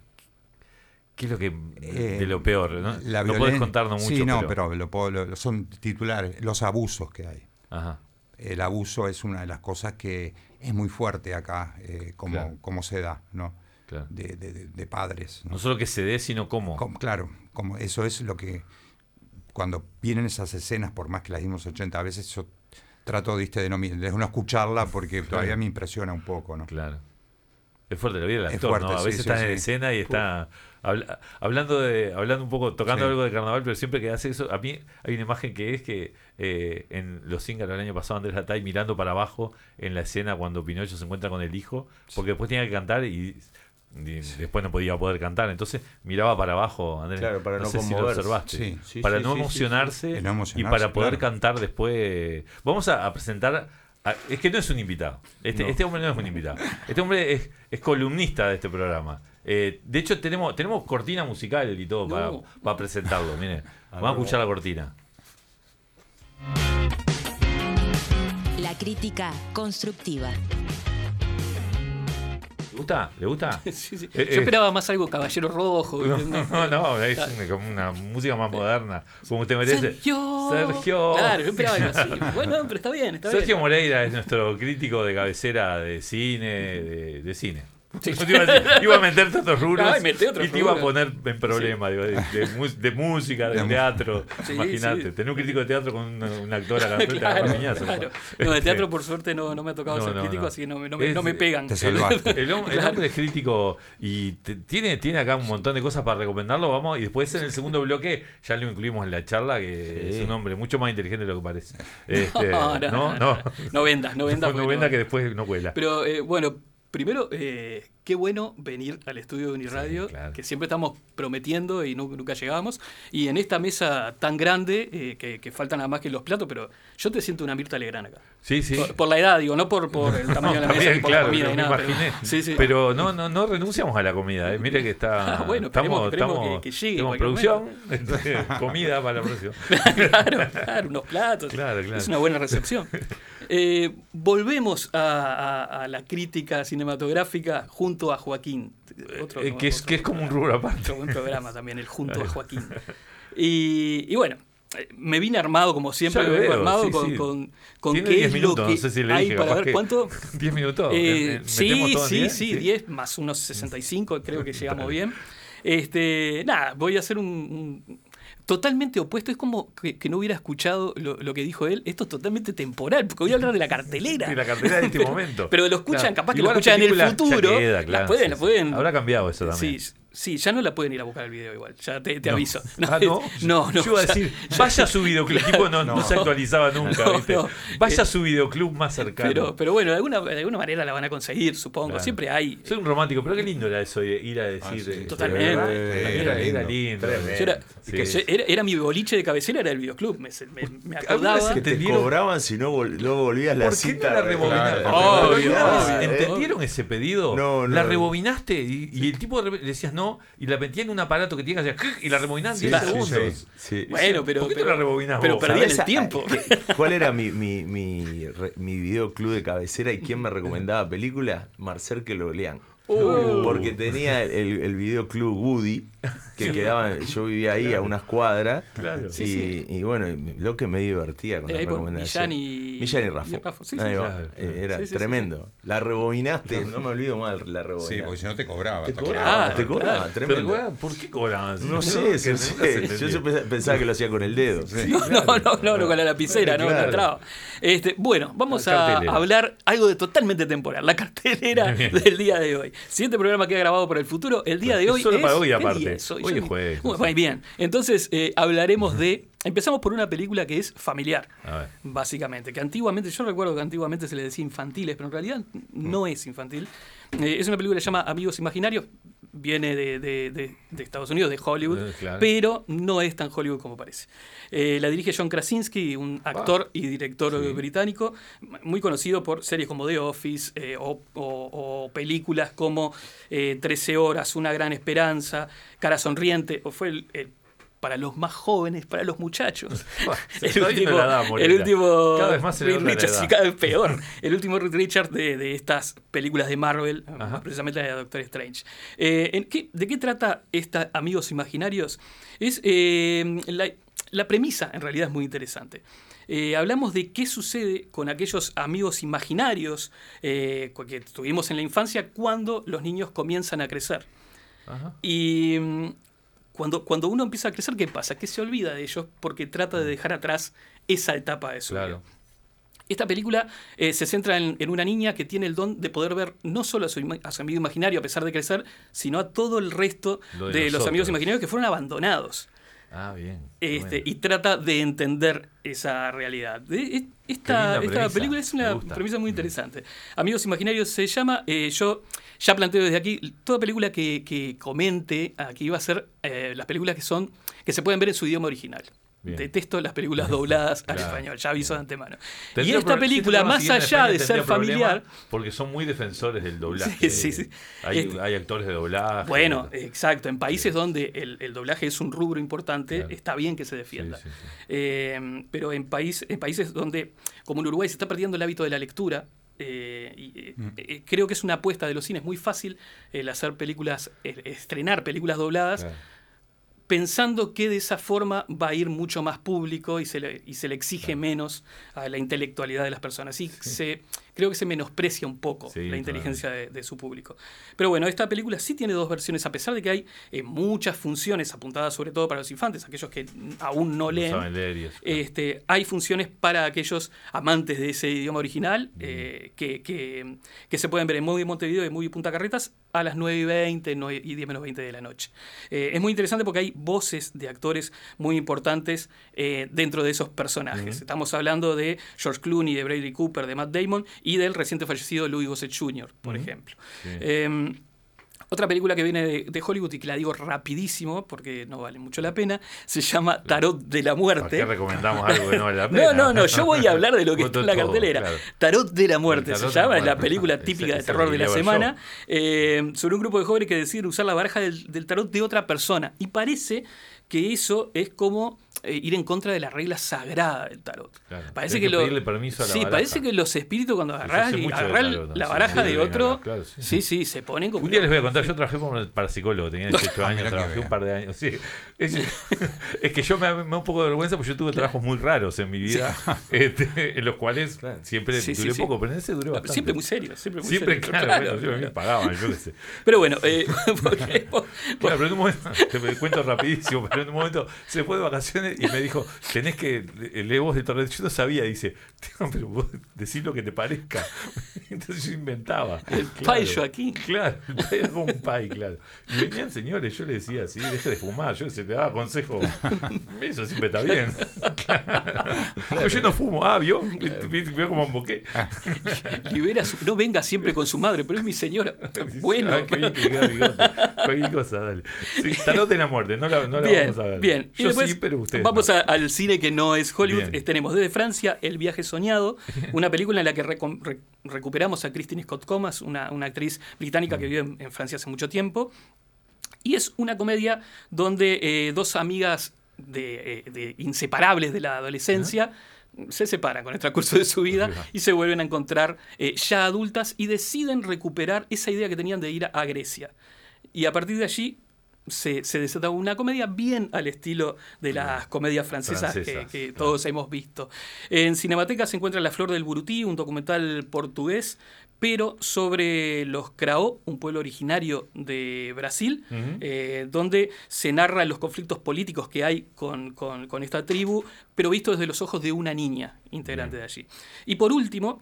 S3: qué es lo que
S5: Eh,
S3: de lo peor? No,
S5: La
S3: no
S5: violen-
S3: podés contarnos mucho.
S5: Sí, no, pero, lo puedo- lo- son titulares, los abusos que hay.
S3: Ajá.
S5: El abuso es una de las cosas que es muy fuerte acá, eh, como,
S3: Claro.
S5: como se da, ¿no?
S3: Claro.
S5: De, de- de- de padres. ¿no?
S3: No solo que se dé, sino cómo.
S5: Com- claro, como eso es lo que cuando vienen esas escenas, por más que las vimos ochenta veces, yo trato ¿viste? de no, mi- de no escucharla porque todavía me impresiona un poco, ¿no?
S3: Claro. Es fuerte la vida del
S5: Es
S3: actor,
S5: fuerte,
S3: ¿no? A
S5: sí,
S3: veces
S5: sí,
S3: está en
S5: sí.
S3: escena y está habla- hablando de hablando un poco, tocando
S5: Sí.
S3: algo de carnaval, pero siempre que hace eso, a mí hay una imagen que es que eh, en Los Cíngaros del año pasado Andrés Atay mirando para abajo en la escena cuando Pinocho se encuentra con el hijo, porque después tenía que cantar y, y después no podía poder cantar, entonces miraba para abajo, Andrés.
S4: Claro, para no
S3: sé si lo
S4: conmoverse.
S3: observaste.
S5: Sí.
S4: Sí,
S3: para
S4: sí,
S3: no
S4: sí, sí,
S3: emocionarse,
S5: sí. Y no
S3: y
S5: emocionarse,
S3: para poder
S5: claro.
S3: cantar después. Vamos a, a presentar. a- es que no es un invitado. Este,
S4: No.
S3: este hombre no es un invitado. Este hombre es, es columnista de este programa. Eh, de hecho, tenemos, tenemos cortina musical y todo para,
S6: No.
S3: para presentarlo. Miren,
S4: A
S3: vamos a
S4: ver,
S3: escuchar la cortina.
S2: La crítica constructiva.
S3: ¿Le gusta? ¿Le gusta?
S6: Sí, sí.
S3: Eh,
S6: Yo
S3: eh.
S6: esperaba más algo Caballero Rojo.
S3: No,
S6: ¿viste?
S3: no, no, es una, como una música más moderna. Como usted merece.
S6: Sergio.
S3: Sergio.
S6: Claro, yo esperaba algo así. Bueno, pero está bien, está
S3: Sergio
S6: bien.
S3: Moreira es nuestro crítico de cabecera de cine, de, de cine.
S6: Sí.
S3: Yo te iba, a decir, iba a meterte otros rubros
S6: Ay, metí otros
S3: y te iba a
S6: rubros.
S3: poner en problema, digo, de, de mu- de música, de
S5: De mu-
S3: teatro.
S6: Sí,
S3: Imagínate,
S6: sí.
S3: tener un crítico de teatro con una, una actora acá enfrente,
S6: Claro,
S3: agarra piñazo,
S6: claro.
S3: ¿no?
S6: No, de
S3: Este,
S6: teatro por suerte no, no me ha tocado
S3: No,
S6: ser
S3: no,
S6: crítico,
S3: no.
S6: así que no, me- no, me,
S3: Es-
S6: no me pegan.
S5: te salvaste.
S3: El, hom- el
S6: Claro.
S3: hombre es crítico y te- tiene, tiene acá un montón de cosas para recomendarlo, vamos, y después en el segundo bloque ya lo incluimos en la charla, que
S4: Sí.
S3: es un hombre mucho más inteligente de lo que parece. Este,
S6: No, no,
S3: no,
S6: no,
S3: no.
S6: no vendas, no vendas.
S3: No
S6: porque
S3: venda
S6: no-
S3: que después no cuela.
S6: Pero eh, bueno, primero, eh, qué bueno venir al estudio de Uniradio,
S3: Sí, claro.
S6: que siempre estamos prometiendo y nu- nunca llegamos. Y en esta mesa tan grande, eh, que, que faltan nada más que los platos, pero yo te siento una Mirta Legrand acá.
S3: Sí, sí.
S6: Por, por la edad, digo, no por, por el tamaño de la mesa,
S3: También,
S6: ni por
S3: claro,
S6: la comida,
S3: lo
S6: ni
S3: me
S6: nada. Pero,
S3: imaginé.
S6: sí, sí.
S3: Pero no, no, no renunciamos a la comida. eh. Mire que está.
S6: Ah, bueno,
S3: estamos,
S6: esperemos- esperemos
S3: estamos-
S6: que- que llegue en
S3: tenemos
S6: cualquier
S3: producción, entonces, comida para la producción.
S6: claro, claro, unos platos.
S3: Claro, claro.
S6: Es una buena recepción. Eh, volvemos a, a- a la crítica cinematográfica junto a Joaquín. Otro-
S3: Eh, que, es,
S6: otro-
S3: que es como un rubro aparte.
S6: otro buen programa también, el junto a Joaquín. Y, y bueno, eh, me vine armado como siempre,
S3: Ya lo
S6: me vengo
S3: veo,
S6: armado
S3: sí,
S6: con,
S3: sí.
S6: con, con
S3: Tiene
S6: qué
S3: diez
S6: es
S3: minutos,
S6: lo
S3: no
S6: que
S3: sé si le
S6: hay
S3: dije,
S6: para
S3: capaz
S6: ver
S3: que
S6: cuánto.
S3: diez minutos.
S6: Eh,
S3: Eh, eh,
S6: sí,
S3: ¿metemos todo en
S6: sí,
S3: diez?
S6: sí, diez más unos sesenta y cinco, creo que llegamos bien. Este, nada, voy a hacer un, un- totalmente opuesto. Es como que, que no hubiera escuchado lo, lo que dijo él. Esto es totalmente temporal, porque voy a hablar de la cartelera.
S3: De la cartera de este momento.
S6: Pero lo escuchan,
S3: Claro.
S6: capaz que
S3: Igual
S6: lo
S3: la
S6: escuchan en el
S3: película ya
S6: futuro.
S3: queda,
S6: la
S3: claro,
S6: pueden,
S3: sí,
S6: la
S3: sí.
S6: pueden.
S3: Habrá cambiado eso también.
S6: Sí, sí, ya no la pueden ir a buscar el video igual. Ya te, te
S3: No.
S6: aviso.
S3: Ah, ¿no?
S6: no, no.
S3: Yo iba a
S6: ya-
S3: decir,
S6: ya-
S3: vaya a su videoclub. Tipo, no, no,
S5: No.
S3: se actualizaba nunca,
S6: No,
S3: ¿viste?
S6: no.
S3: Vaya
S6: Eh,
S3: a su videoclub más cercano.
S6: Pero, pero bueno, de alguna, de alguna manera la van a conseguir, supongo.
S3: Claro.
S6: Siempre hay.
S3: Soy un romántico, pero qué lindo era eso de ir a decir.
S5: Ah, sí.
S3: eh,
S6: Totalmente.
S3: eh, Era, era lindo.
S4: Tremendo.
S6: Yo era,
S3: Sí.
S6: que yo- era, era mi boliche de cabecera, era el videoclub. Me, me, me
S3: ¿Alguna
S6: acordaba.
S3: vez
S4: Que te
S3: ¿Entendieron?
S4: cobraban si no, vol- no volvías la
S3: ¿Por qué
S4: cita.
S3: no la rebobinaste?
S5: Claro.
S6: Obvio,
S3: ¿Alguna vez
S6: obvio.
S3: ¿Entendieron ese pedido?
S4: No, no.
S3: La rebobinaste y, y el tipo de repente le decías no y la metía en un aparato que tenía que hacer y la rebobinaban
S4: Sí,
S3: diez
S4: sí,
S3: segundos.
S4: sí, sí.
S6: Bueno, pero.
S3: ¿Por qué no
S6: pero,
S3: la rebobinás
S6: pero
S3: vos?
S6: perdían
S4: ¿Sabés
S6: el
S4: a-
S6: tiempo.
S4: qué- ¿Cuál era mi, mi, mi, re- mi videoclub de cabecera y quién me recomendaba películas? Marcel que lo lean.
S6: Uh.
S4: Porque tenía el, el videoclub Woody, que sí. quedaba, yo vivía ahí claro. a unas cuadras.
S3: Claro.
S4: Y,
S6: Sí, sí.
S4: y bueno, lo que me divertía con
S6: Eh,
S4: la
S6: ahí por
S4: recomendación.
S6: Millán y,
S4: Millán y Raffo.
S6: y Raffo. Sí, sí,
S4: Ahí va.
S6: claro.
S4: Eh, Era
S6: Sí, sí,
S4: tremendo.
S6: sí, sí.
S4: La rebobinaste, no me olvido más la rebobinaste.
S5: Sí, porque si no te cobraba.
S4: Te
S5: te
S4: cobraba,
S6: Ah,
S4: te cobraba,
S6: claro.
S4: tremendo.
S3: Pero, ¿por qué cobraban?
S4: No sé,
S3: que
S4: no sé.
S3: se
S4: Yo
S3: entendía.
S4: pensaba que lo hacía con el dedo.
S5: Sí.
S6: No, no, no, no, no, con la lapicera, no,
S4: Claro.
S6: no entraba. Este, bueno, vamos
S3: La
S6: a
S3: cartelera.
S6: hablar algo de totalmente temporal, la cartelera
S3: Bien.
S6: del día de hoy. Siguiente programa que ha grabado para el futuro, el día de
S3: Es
S6: hoy
S3: solo
S6: es...
S3: para hoy,
S6: ¿qué
S3: aparte.
S6: día es
S3: Hoy
S6: Yo
S3: es
S6: ni-
S3: jueves.
S6: Bueno, muy bien, entonces eh, hablaremos de... Empezamos por una película que es familiar,
S3: A ver.
S6: básicamente, que antiguamente, yo recuerdo que antiguamente se le decía infantiles, pero en realidad no es infantil. Eh, es una película que se llama Amigos Imaginarios, viene de, de- de- de Estados Unidos, de Hollywood,
S3: Eh, claro.
S6: pero no es tan Hollywood como parece. Eh, la dirige John Krasinski, un actor y director
S3: sí.
S6: británico, muy conocido por series como The Office eh, o, o- o películas como eh, trece horas, Una gran esperanza, Cara sonriente, o fue el, el- para los más jóvenes, para los muchachos.
S3: Se
S6: el,
S3: está yendo
S6: último,
S3: la edad,
S6: el
S3: Morena.
S6: último
S3: Cada vez más se le
S6: Reed
S3: nota la
S6: Richards,
S3: edad.
S6: y cada vez peor. El último Reed Richards de, de estas películas de Marvel,
S3: Ajá.
S6: más precisamente la de Doctor Strange. Eh, ¿en qué- ¿De qué trata esta Amigos Imaginarios? Es eh, la, la premisa, en realidad, es muy interesante. Eh, hablamos de qué sucede con aquellos amigos imaginarios eh, que tuvimos en la infancia cuando los niños comienzan a crecer.
S3: Ajá.
S6: Y mm, cuando, cuando uno empieza a crecer, ¿qué pasa? Que se olvida de ellos porque trata de dejar atrás esa etapa de su
S3: Claro.
S6: vida. Esta película eh, se centra en, en una niña que tiene el don de poder ver no solo a su, ima- a su amigo imaginario a pesar de crecer, sino a todo el resto
S3: Lo de
S6: de, los
S3: nosotros.
S6: amigos imaginarios que fueron abandonados.
S3: Ah, bien.
S6: Este,
S3: Bueno.
S6: y trata de entender esa realidad. De- e- Esta,
S3: Qué linda
S6: esta
S3: premisa.
S6: película es
S3: Me
S6: una
S3: gusta.
S6: premisa muy interesante. Amigos Imaginarios se llama. eh, yo ya planteo desde aquí, toda película que, que comente aquí va a ser eh, las películas que son que se pueden ver en su idioma original.
S3: Bien.
S6: Detesto las películas dobladas al
S3: Claro.
S6: español, ya aviso de antemano. Y
S3: Tendría
S6: esta
S3: pro- si
S6: película,
S3: este programa
S6: más
S3: siguiente en
S6: allá
S3: España
S6: de ser
S3: tendría problema
S6: familiar,
S3: porque son muy defensores del doblaje.
S6: Sí, sí, sí.
S3: Hay,
S6: Este-
S3: hay actores de doblaje.
S6: bueno, exacto. En países donde el, el doblaje es un rubro importante,
S3: Claro.
S6: está bien que se defienda.
S3: Sí, sí, sí.
S6: Eh, pero en, país, en países donde, como en Uruguay, se está perdiendo el hábito de la lectura, eh, y, eh, eh, creo que es una apuesta de los cines muy fácil el hacer películas, el estrenar películas dobladas,
S3: Claro.
S6: pensando que de esa forma va a ir mucho más público y se le, y se le exige menos a la intelectualidad de las personas. Y se, creo que se menosprecia un poco
S3: Sí,
S6: la inteligencia de, de su público. Pero bueno, esta película sí tiene dos versiones, a pesar de que hay eh, muchas funciones apuntadas sobre todo para los infantes, aquellos que aún no
S3: No
S6: leen.
S3: saben leer y eso.
S6: Este, hay funciones para aquellos amantes de ese idioma original
S3: Mm.
S6: eh, que, que, que se pueden ver en Movie Montevideo y Movie Punta Carretas a las nueve y veinte nueve y diez menos veinte de la noche. Eh, es muy interesante porque hay voces de actores muy importantes eh, dentro de esos personajes.
S3: Ujú.
S6: Estamos hablando de George Clooney, de Bradley Cooper, de Matt Damon y del reciente fallecido Louis Gossett junior, por
S3: Ujú.
S6: ejemplo.
S3: Sí.
S6: Eh, otra película que viene de, de Hollywood y que la digo rapidísimo porque no vale mucho la pena, se llama Tarot de la
S3: ¿Por
S6: Muerte.
S3: qué recomendamos algo que no vale la pena?
S6: No, no, no, yo voy a hablar de lo que
S3: Vos
S6: está en la
S3: todo,
S6: cartelera.
S3: claro.
S6: Tarot de la Muerte
S3: El
S6: se
S3: Tarot de la
S6: llama, es la
S3: Muerte.
S6: película
S3: Ese-
S6: típica de
S3: ese
S6: terror
S3: lo
S6: de la
S3: quería ver
S6: semana, eh, sobre un grupo de jóvenes que deciden usar la baraja del, del tarot de otra persona. Y parece que eso es como eh, ir en contra de la regla sagrada del tarot.
S3: Claro.
S6: Parece
S3: Tenés
S6: que,
S3: que
S6: lo,
S3: pedirle permiso a la
S6: sí,
S3: baraja.
S6: parece que los espíritus cuando
S3: Yo
S6: agarrás
S3: sé
S6: y
S3: mucho de
S6: agarrás
S3: tarot,
S6: la
S3: sí,
S6: baraja
S3: sí,
S6: de
S3: sí,
S6: otro,
S3: claro, sí.
S6: sí, sí, se ponen como...
S3: Un día les voy a contar, yo trabajé como para psicólogo, tenía dieciocho
S5: Ah,
S3: años,
S5: mirá que
S3: trabajé
S5: vea.
S3: un par de años. Sí. Es, es que yo me, me da un poco de vergüenza porque yo tuve trabajos muy raros en mi vida, este, en los cuales
S4: Claro.
S3: siempre
S6: Sí, sí,
S3: duré
S6: sí.
S3: poco, pero en ese duré bastante.
S6: Siempre muy serio, siempre muy
S3: Siempre,
S6: serio.
S3: claro, bueno, yo- me pagaban, yo qué sé.
S6: Pero bueno, eh, porque-
S3: Claro, pero en un momento, te me cuento rapidísimo, pero en un momento se fue de vacaciones y me dijo, tenés que leer vos de torneo. Yo no sabía, dice, pero vos decís lo que te parezca. Entonces yo inventaba.
S6: El
S3: Claro.
S6: pai Joaquín.
S3: Claro, era como un pai, claro. Y venían señores, yo le decía así, deje de fumar, yo se te daba consejo. Eso siempre está bien. Claro. Pero yo no fumo, ah, vio, vio como emboqué.
S6: Libera su- no venga siempre con su madre, pero es mi señora. Bueno,
S3: Ah, qué bien que queda bigote. Cualquier cosa, dale. Sí, Tarot de la Muerte, no la, no la
S6: bien,
S3: vamos a ver.
S6: bien. Y
S3: Yo
S6: después
S3: sí, pero ustedes
S6: vamos
S3: no.
S6: a- al cine que no es Hollywood.
S3: Bien.
S6: Eh, Tenemos desde Francia El viaje soñado, una película en la que recom- re- recuperamos a Christine Scott Thomas, una, una actriz británica que vive en, en Francia hace mucho tiempo. Y es una comedia donde eh, dos amigas de, eh, de inseparables de la adolescencia se separan con el transcurso de su vida y se vuelven a encontrar eh, ya adultas y deciden recuperar esa idea que tenían de ir a, a Grecia. Y a partir de allí se, se desata una comedia bien al estilo de las comedias francesas, francesas que, que claro. todos hemos visto. En Cinemateca se encuentra La Flor del Burutí, un documental portugués, pero sobre los Craó, un pueblo originario de Brasil, uh-huh. eh, donde se narran los conflictos políticos que hay con, con, con esta tribu, pero visto desde los ojos de una niña integrante uh-huh. de allí. Y por último,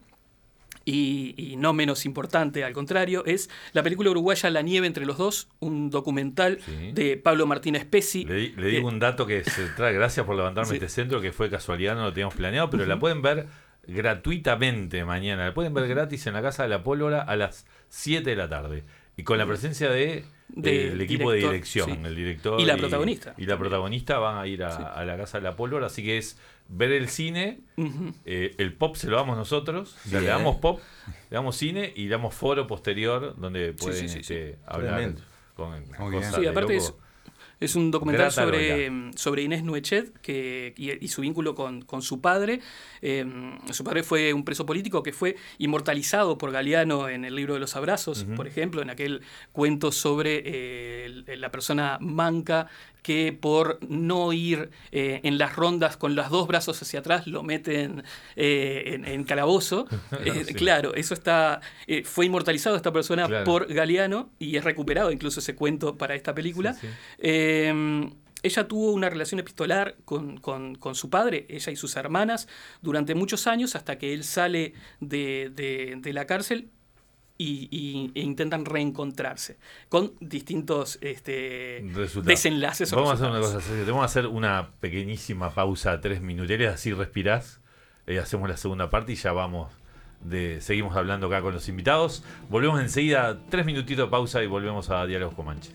S6: y, y no menos importante, al contrario, es la película uruguaya La nieve entre los dos, un documental sí. de Pablo Martínez Pesi.
S3: Le, le digo eh, un dato que se trae, gracias por levantarme sí. este centro, que fue casualidad, no lo teníamos planeado, pero uh-huh. la pueden ver gratuitamente mañana. La pueden ver gratis en la Casa de la Pólvora a las siete de la tarde. Y con la presencia de, de, eh, el equipo director, de dirección, sí. el director
S6: y la protagonista.
S3: Y, y la protagonista van a ir a, sí. a la Casa de la Pólvora, así que es ver el cine, uh-huh. eh, el pop se lo damos nosotros, o sea, le damos pop, le damos cine y le damos foro posterior donde pueden sí, sí, sí, este, sí. hablar con, con cosas
S6: sí,
S3: de
S6: aparte
S3: loco.
S6: Es, es un documental sobre, sobre Inés Nuechet que, y, y su vínculo con, con su padre. Eh, su padre fue un preso político que fue inmortalizado por Galeano en el libro de los abrazos, uh-huh. por ejemplo, en aquel cuento sobre eh, la persona manca que por no ir eh, en las rondas con los dos brazos hacia atrás lo meten eh, en, en calabozo. Eh, sí. Claro, eso está eh, fue inmortalizado esta persona claro. por Galeano y es recuperado incluso ese cuento para esta película. Sí, sí. Eh, ella tuvo una relación epistolar con, con, con su padre, ella y sus hermanas, durante muchos años hasta que él sale de, de, de la cárcel. Y, y, e intentan reencontrarse con distintos este, desenlaces.
S3: Vamos a hacer una cosa, te vamos a hacer una pequeñísima pausa, tres minuteres, así respirás, eh, hacemos la segunda parte y ya vamos, de, seguimos hablando acá con los invitados. Volvemos enseguida, tres minutitos de pausa y volvemos a Diálogos Comanches.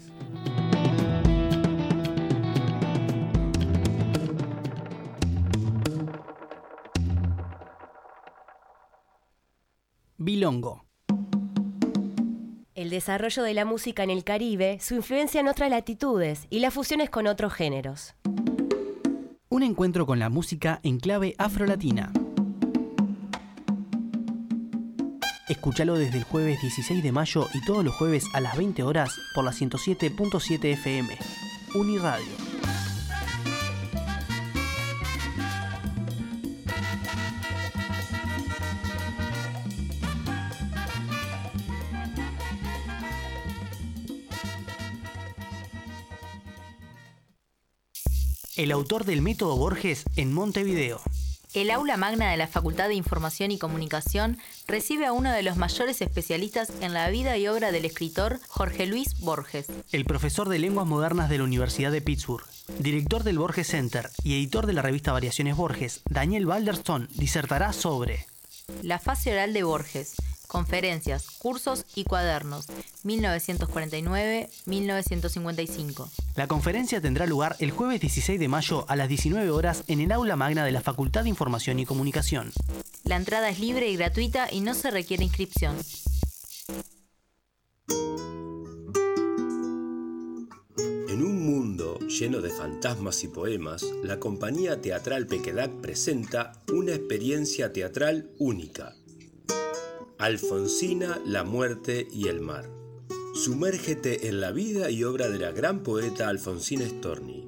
S1: Bilongo.
S2: El desarrollo de la música en el Caribe, su influencia en otras latitudes y las fusiones con otros géneros.
S1: Un encuentro con la música en clave afrolatina. Escúchalo desde el jueves dieciséis de mayo y todos los jueves a las veinte horas por la ciento siete punto siete F M. Uniradio. El autor del método Borges en Montevideo.
S7: El aula magna de la Facultad de Información y Comunicación recibe a uno de los mayores especialistas en la vida y obra del escritor Jorge Luis Borges.
S1: El profesor de Lenguas Modernas de la Universidad de Pittsburgh, director del Borges Center y editor de la revista Variaciones Borges, Daniel Balderston, disertará sobre
S7: la fase oral de Borges, conferencias, cursos y cuadernos, mil novecientos cuarenta y nueve a mil novecientos cincuenta y cinco.
S1: La conferencia tendrá lugar el jueves dieciséis de mayo a las diecinueve horas en el aula magna de la Facultad de Información y Comunicación.
S7: La entrada es libre y gratuita y no se requiere inscripción.
S8: En un mundo lleno de fantasmas y poemas, la compañía teatral Pequedac presenta una experiencia teatral única. Alfonsina, la muerte y el mar. Sumérgete en la vida y obra de la gran poeta Alfonsina Storni.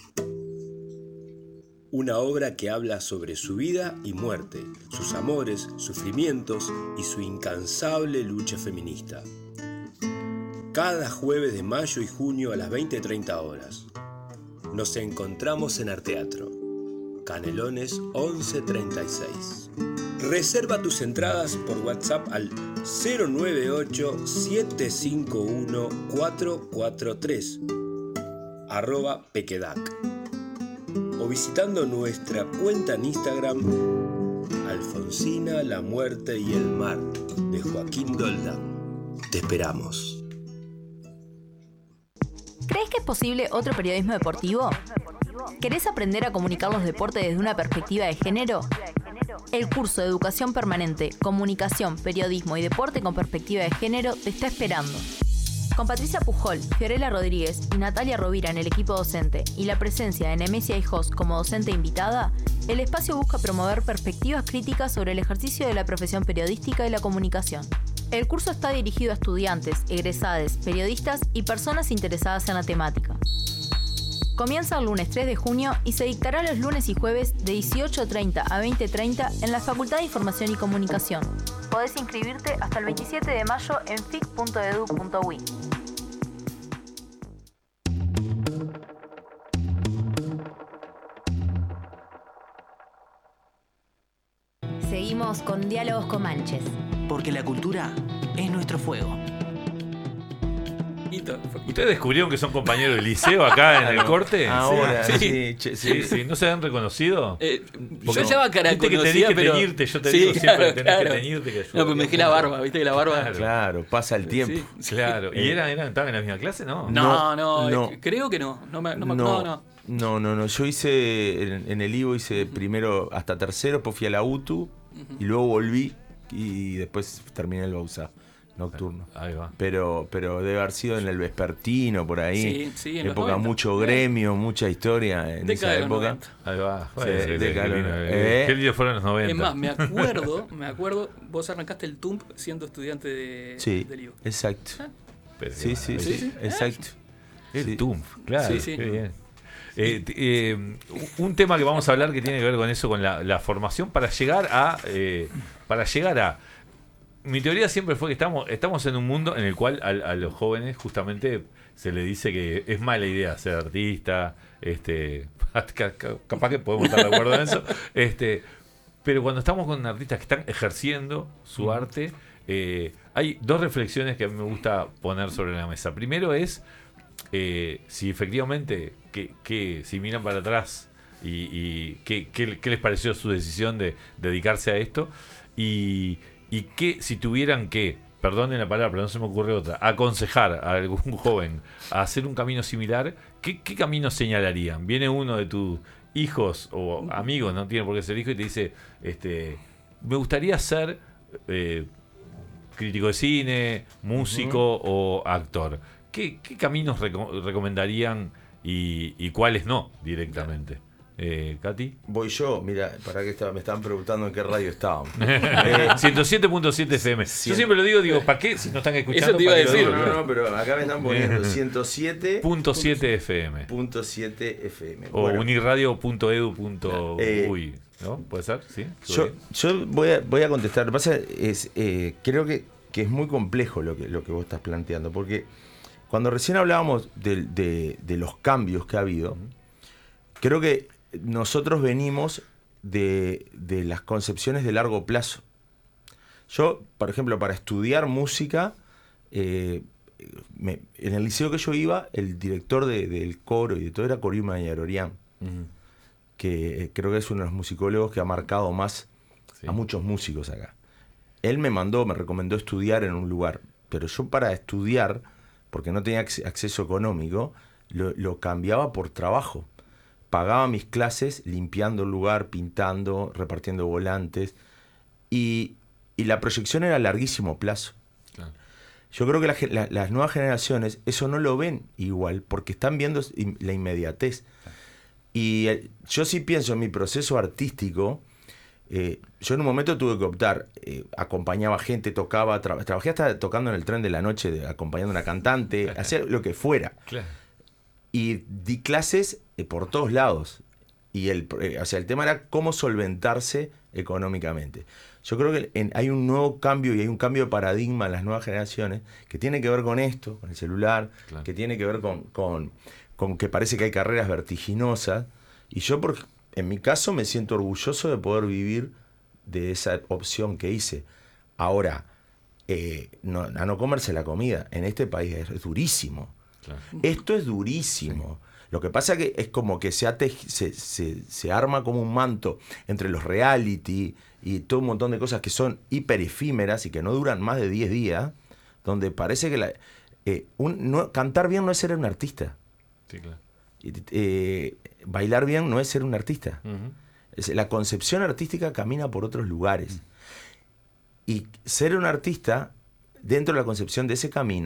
S8: Una obra que habla sobre su vida y muerte, sus amores, sufrimientos y su incansable lucha feminista. Cada jueves de mayo y junio a las veinte treinta horas. Nos encontramos en Arteatro. Canelones once treinta y seis. Reserva tus entradas por WhatsApp al cero nueve ocho siete cinco uno cuatro cuatro tres arroba Pequedac o visitando nuestra cuenta en Instagram Alfonsina, la muerte y el mar de Joaquín Doldán. Te esperamos.
S7: ¿Crees que es posible otro periodismo deportivo? ¿Querés aprender a comunicar los deportes desde una perspectiva de género? El curso de Educación Permanente, Comunicación, Periodismo y Deporte con Perspectiva de Género te está esperando. Con Patricia Pujol, Fiorella Rodríguez y Natalia Rovira en el equipo docente y la presencia de Nemesia Hijos como docente invitada, el espacio busca promover perspectivas críticas sobre el ejercicio de la profesión periodística y la comunicación. El curso está dirigido a estudiantes, egresades, periodistas y personas interesadas en la temática. Comienza el lunes tres de junio y se dictará los lunes y jueves de dieciocho treinta a veinte treinta en la Facultad de Información y Comunicación. Podés inscribirte hasta el veintisiete de mayo en fic punto edu punto uy. Seguimos con Diálogos Comanches.
S1: Porque la cultura es nuestro fuego.
S3: ¿Ustedes descubrieron que son compañeros de liceo acá en el corte?
S4: Ahora,
S3: sí.
S4: sí, sí,
S3: sí, sí. ¿No se han reconocido?
S6: Eh,
S3: Porque
S6: yo ya va cara
S3: viste que tenés que
S6: pero...
S3: teñirte, yo te
S6: sí,
S3: digo
S6: claro,
S3: siempre que tenés
S6: claro.
S3: que teñirte. Que
S6: no, pues me dejé la barba, viste que la barba...
S3: Claro,
S4: claro pasa el tiempo.
S6: Sí,
S3: claro. ¿Y
S4: Eh,
S3: eran, eran, estaban en la misma clase, no?
S6: No, no,
S4: no.
S6: eh, creo que no. No me, no, me,
S4: No,
S6: no, no.
S4: no, no, no. Yo hice, en, en el I V O hice uh-huh. primero hasta tercero, después fui a la U T U uh-huh. y luego volví y después terminé el Bausá nocturno.
S3: Ahí va.
S4: Pero, pero debe haber sido en el vespertino, por ahí.
S6: Sí, sí, en
S4: época,
S6: los
S4: mucho gremio, mucha historia en
S6: década
S4: esa
S6: de los
S4: época.
S6: noventa.
S3: Ahí va.
S4: Sí,
S3: Bueno, sí,
S4: década
S3: qué
S4: de
S3: lindo,
S4: los-
S3: eh,
S4: eh.
S3: Qué lindo fueron los noventa.
S6: Es más, me acuerdo, me acuerdo, vos arrancaste el T U M P siendo estudiante de,
S4: Sí,
S6: del I V O.
S4: exacto.
S3: Pero,
S4: Sí, sí,
S6: Sí,
S4: sí,
S6: sí.
S4: exacto.
S3: El
S4: Sí.
S3: T U M F, claro.
S6: Sí, sí.
S3: Qué bien. Eh, t- eh, un tema que vamos a hablar que tiene que ver con eso, con la, la formación para llegar a, eh, para llegar a. Mi teoría siempre fue que estamos, estamos en un mundo en el cual a, a los jóvenes justamente se les dice que es mala idea ser artista, este, ca- ca- capaz que podemos estar de acuerdo en eso, este, pero cuando estamos con artistas que están ejerciendo su arte, eh, hay dos reflexiones que a mí me gusta poner sobre la mesa. Primero es eh, si efectivamente, que, que si miran para atrás y, y qué, qué, qué les pareció su decisión de dedicarse a esto, y, y que si tuvieran que, perdonen la palabra, pero no se me ocurre otra, aconsejar a algún joven a hacer un camino similar, ¿qué, qué camino señalarían? Viene uno de tus hijos o amigos, no tiene por qué ser hijo, y te dice, este, me gustaría ser eh, crítico de cine, músico uh-huh. o actor. ¿Qué, qué caminos reco- recomendarían y, y cuáles no directamente? Eh, ¿Katy?
S4: Voy yo, mira, para que estaba, me estaban preguntando en qué radio estábamos.
S3: eh, ciento siete punto siete F M. Yo siempre lo digo, digo, ¿para qué? Si no están escuchando.
S6: Eso te iba a decir.
S4: No, no, no, pero acá me están poniendo ciento siete
S3: punto siete F M.
S4: Punto siete F M.
S3: O
S4: Bueno,
S3: uniradio punto edu punto uy.
S4: eh,
S3: ¿No? ¿Puede ser? ¿Sí?
S4: Yo, yo voy, a, voy a contestar. Lo que pasa es, eh, creo que, que es muy complejo lo que, lo que vos estás planteando, porque cuando recién hablábamos de, de, de los cambios que ha habido, uh-huh. creo que nosotros venimos de, de las concepciones de largo plazo. Yo, por ejemplo, para estudiar música, eh, me, en el liceo que yo iba, el director de, del coro y de todo era Cory Mañarorian, uh-huh. que eh, creo que es uno de los musicólogos que ha marcado más sí. a muchos músicos acá. Él me mandó, me recomendó estudiar en un lugar, pero yo para estudiar, porque no tenía acceso económico, lo, lo cambiaba por trabajo. Pagaba mis clases limpiando el lugar, pintando, repartiendo volantes, y, y la proyección era a larguísimo plazo. Claro. Yo creo que la, la, las nuevas generaciones eso no lo ven igual, porque están viendo la inmediatez. Claro. Y eh, yo sí pienso en mi proceso artístico. Eh, yo en un momento tuve que optar, eh, acompañaba gente, tocaba, tra- trabajé hasta tocando en el tren de la noche, de, acompañando a una cantante, hacía lo que fuera. Claro. Y di clases eh, por todos lados. Y el, eh, o sea, el tema era cómo solventarse económicamente. Yo creo que en, hay un nuevo cambio y hay un cambio de paradigma en las nuevas generaciones que tiene que ver con esto, con el celular, claro. que tiene que ver con, con, con que parece que hay carreras vertiginosas. Y yo, por, en mi caso, me siento orgulloso de poder vivir de esa opción que hice. Ahora, eh, no, a no comerse la comida en este país es, es durísimo. Claro. Esto es durísimo. Sí. Lo que pasa que es como que se, ate, se, se, se arma como un manto entre los reality y todo un montón de cosas que son hiper efímeras y que no duran más de diez días, donde parece que la, eh, un, no, cantar bien no es ser un artista. Sí, claro. Eh, bailar bien no es ser un artista. Uh-huh. Es, la concepción artística camina por otros lugares. Uh-huh. Y ser un artista, dentro de la concepción de ese camino,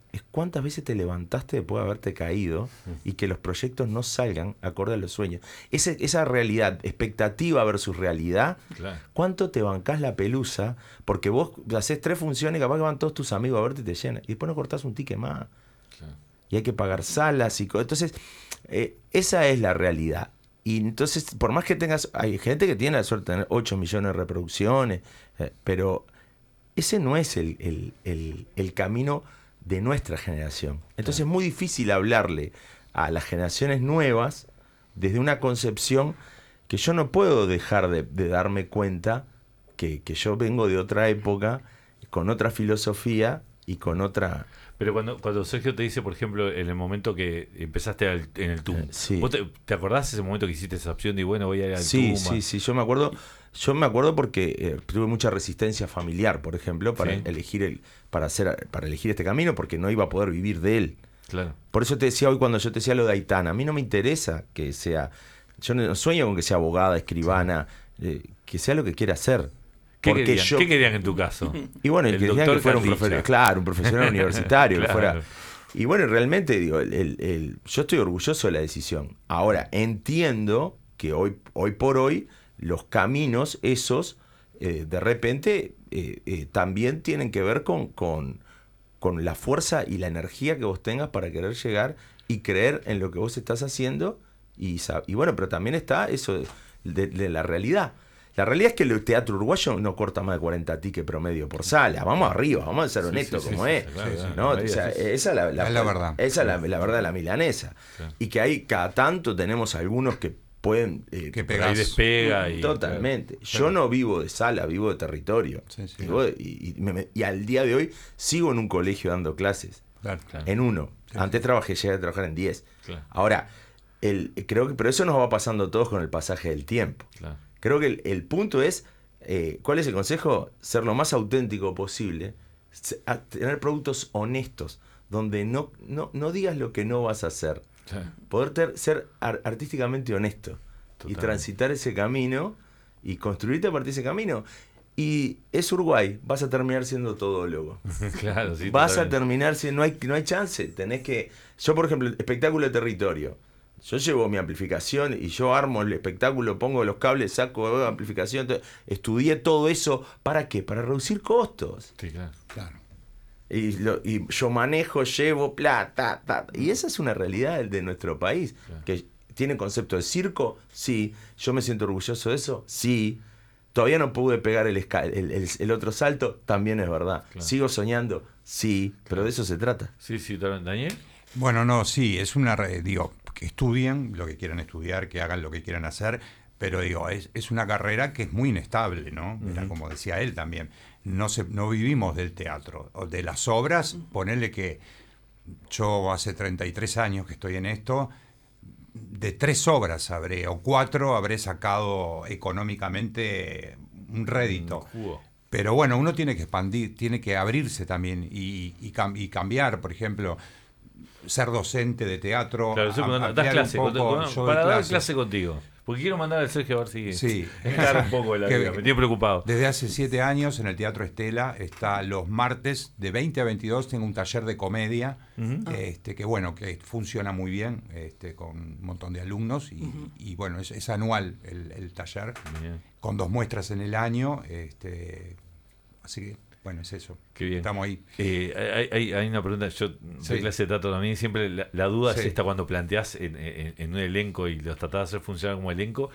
S4: es cuántas veces te levantaste después de haberte caído y que los proyectos no salgan acorde a los sueños. Ese, esa realidad, expectativa versus realidad, claro. ¿Cuánto te bancás la pelusa? Porque vos haces tres funciones, capaz que van todos tus amigos a verte y te llenan. Y después no cortás un ticket más. Claro. Y hay que pagar salas y cosas. Entonces, eh, esa es la realidad. Y entonces, por más que tengas... Hay gente que tiene la suerte de tener ocho millones de reproducciones, eh, pero ese no es el, el, el, el camino de nuestra generación. Entonces claro. Es muy difícil hablarle a las generaciones nuevas desde una concepción que yo no puedo dejar de, de darme cuenta que, que yo vengo de otra época, con otra filosofía y con otra...
S3: Pero cuando, cuando Sergio te dice, por ejemplo, en el momento que empezaste al, en el T U M,
S4: sí.
S3: ¿vos te, te acordás ese momento que hiciste esa opción de, bueno, voy a ir al
S4: sí,
S3: T U M?
S4: Sí, sí, yo me acuerdo... Yo me acuerdo porque eh, tuve mucha resistencia familiar, por ejemplo, para sí. elegir el, para hacer, para elegir este camino, porque no iba a poder vivir de él.
S3: Claro.
S4: Por eso te decía hoy cuando yo te decía lo de Aitana, a mí no me interesa que sea, yo no sueño con que sea abogada, escribana, sí. eh, que sea lo que quiera hacer.
S3: ¿Qué querían? Yo, ¿Qué querían en tu caso?
S4: Y bueno, el que querían que fuera un profesor, claro, un profesional universitario, claro. que fuera. Y bueno, realmente digo, el, el, el, yo estoy orgulloso de la decisión. Ahora entiendo que hoy, hoy por hoy los caminos esos, eh, de repente, eh, eh, también tienen que ver con, con, con la fuerza y la energía que vos tengas para querer llegar y creer en lo que vos estás haciendo. Y, y bueno, pero también está eso de, de, de la realidad. La realidad es que el teatro uruguayo no corta más de cuarenta tickets promedio por sala. Vamos arriba, vamos a ser honestos sí, sí, como sí, es. Sí, claro, ¿no? Sí, o sea, sí. Esa es la, la,
S5: es la verdad.
S4: Esa es la, la verdad de la milanesa. Sí. Y que hay cada tanto tenemos algunos que pueden...
S3: Eh, que pega y despega. Y,
S4: totalmente. Claro. Yo no vivo de sala, vivo de territorio. Sí, sí, vivo de, y, y, me, y al día de hoy sigo en un colegio dando clases. Claro, claro. En uno. Sí, Antes sí. trabajé, llegué a trabajar en diez. Claro. Ahora, el, creo que, pero eso nos va pasando a todos con el pasaje del tiempo. Claro. Creo que el, el punto es, eh, ¿cuál es el consejo? Ser lo más auténtico posible, tener productos honestos, donde no, no, no digas lo que no vas a hacer. Sí. Poder ter, ser ar, artísticamente honesto. Totalmente. Y transitar ese camino y construirte a partir de ese camino. Y es Uruguay, vas a terminar siendo todólogo.
S3: Claro, sí,
S4: vas
S3: totalmente.
S4: a terminar siendo, no hay, no hay chance, tenés que... Yo, por ejemplo, el espectáculo de territorio. Yo llevo mi amplificación y yo armo el espectáculo, pongo los cables, saco la amplificación. Estudié todo eso. ¿Para qué? Para reducir costos.
S3: Sí, claro. claro.
S4: Y, lo, y yo manejo, llevo, plata, ta, ta. Y esa es una realidad de nuestro país. Claro. Que tiene concepto de circo, sí. Yo me siento orgulloso de eso, sí. Todavía no pude pegar el, el, el, el otro salto, también es verdad. Claro. Sigo soñando, sí. Claro. Pero de eso se trata.
S3: Sí, sí, Daniel.
S5: Bueno, no, sí, es una... Digo, que estudien lo que quieran estudiar, que hagan lo que quieran hacer, pero digo, es, es una carrera que es muy inestable, ¿no? Uh-huh. Era como decía él también, no se, no vivimos del teatro, o de las obras, ponerle que yo hace treinta y tres años que estoy en esto, de tres obras habré, o cuatro habré sacado económicamente un rédito. Uh-huh. Pero bueno, uno tiene que expandir, tiene que abrirse también y, y, cam- y cambiar, por ejemplo... ser docente de teatro,
S3: claro, sí, a, das clase, un poco, con, con, para dar clase. clase contigo, porque quiero mandar al Sergio a ver si
S5: sí.
S3: estar un poco de la vida, me tiene preocupado.
S5: Desde hace siete años en el Teatro Estela está los martes de veinte a veintidós, tengo un taller de comedia, uh-huh. este, que bueno, que funciona muy bien, este, con un montón de alumnos y, uh-huh. y bueno, es, es anual el, el taller, bien. Con dos muestras en el año, este, así que bueno, es eso.
S3: Qué bien.
S5: Estamos ahí.
S3: Eh, hay, hay, hay una pregunta, yo doy sí. clase de teatro también, siempre la, la duda sí. es esta cuando planteás en, en, en un elenco y los tratás de hacer funcionar como elenco.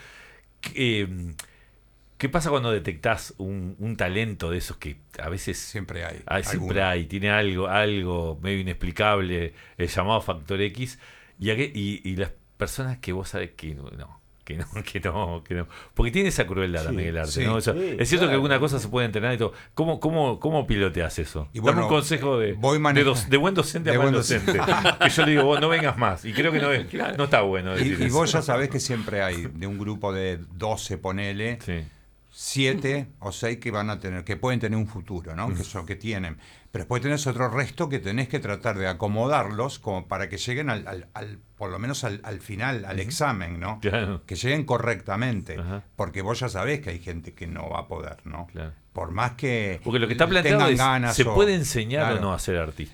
S3: Eh, ¿Qué pasa cuando detectás un, un talento de esos que a veces...
S5: Siempre hay.
S3: hay siempre hay, tiene algo, algo medio inexplicable, eh, llamado Factor X, y, y, y las personas que vos sabés que no... no Que no, que no, que no. Porque tiene esa crueldad sí, también el arte, sí, ¿no? O sea, sí, es cierto claro. que alguna cosa se puede entrenar y todo. ¿Cómo, cómo, cómo piloteas eso?
S5: Y bueno,
S3: dame un consejo de,
S5: voy
S3: de, dos, de buen docente de a mal docente. docente. Que yo le digo, vos no vengas más. Y creo que no, es, claro. no está bueno decir
S5: y, y
S3: eso.
S5: vos ya sabés que siempre hay de un grupo de doce, ponele, sí. siete o seis que van a tener, que pueden tener un futuro, ¿no? Mm. Que son, que tienen. Pero después tenés otro resto que tenés que tratar de acomodarlos como para que lleguen al, al, al por lo menos al, al final, al uh-huh. examen, ¿no?
S3: Claro.
S5: Que lleguen correctamente.
S3: Uh-huh.
S5: Porque vos ya sabés que hay gente que no va a poder, ¿no?
S3: Claro.
S5: Por más que
S3: Porque lo que está planteado es,
S5: ganas
S3: ¿se
S5: o,
S3: puede enseñar
S5: claro.
S3: o no a ser artista?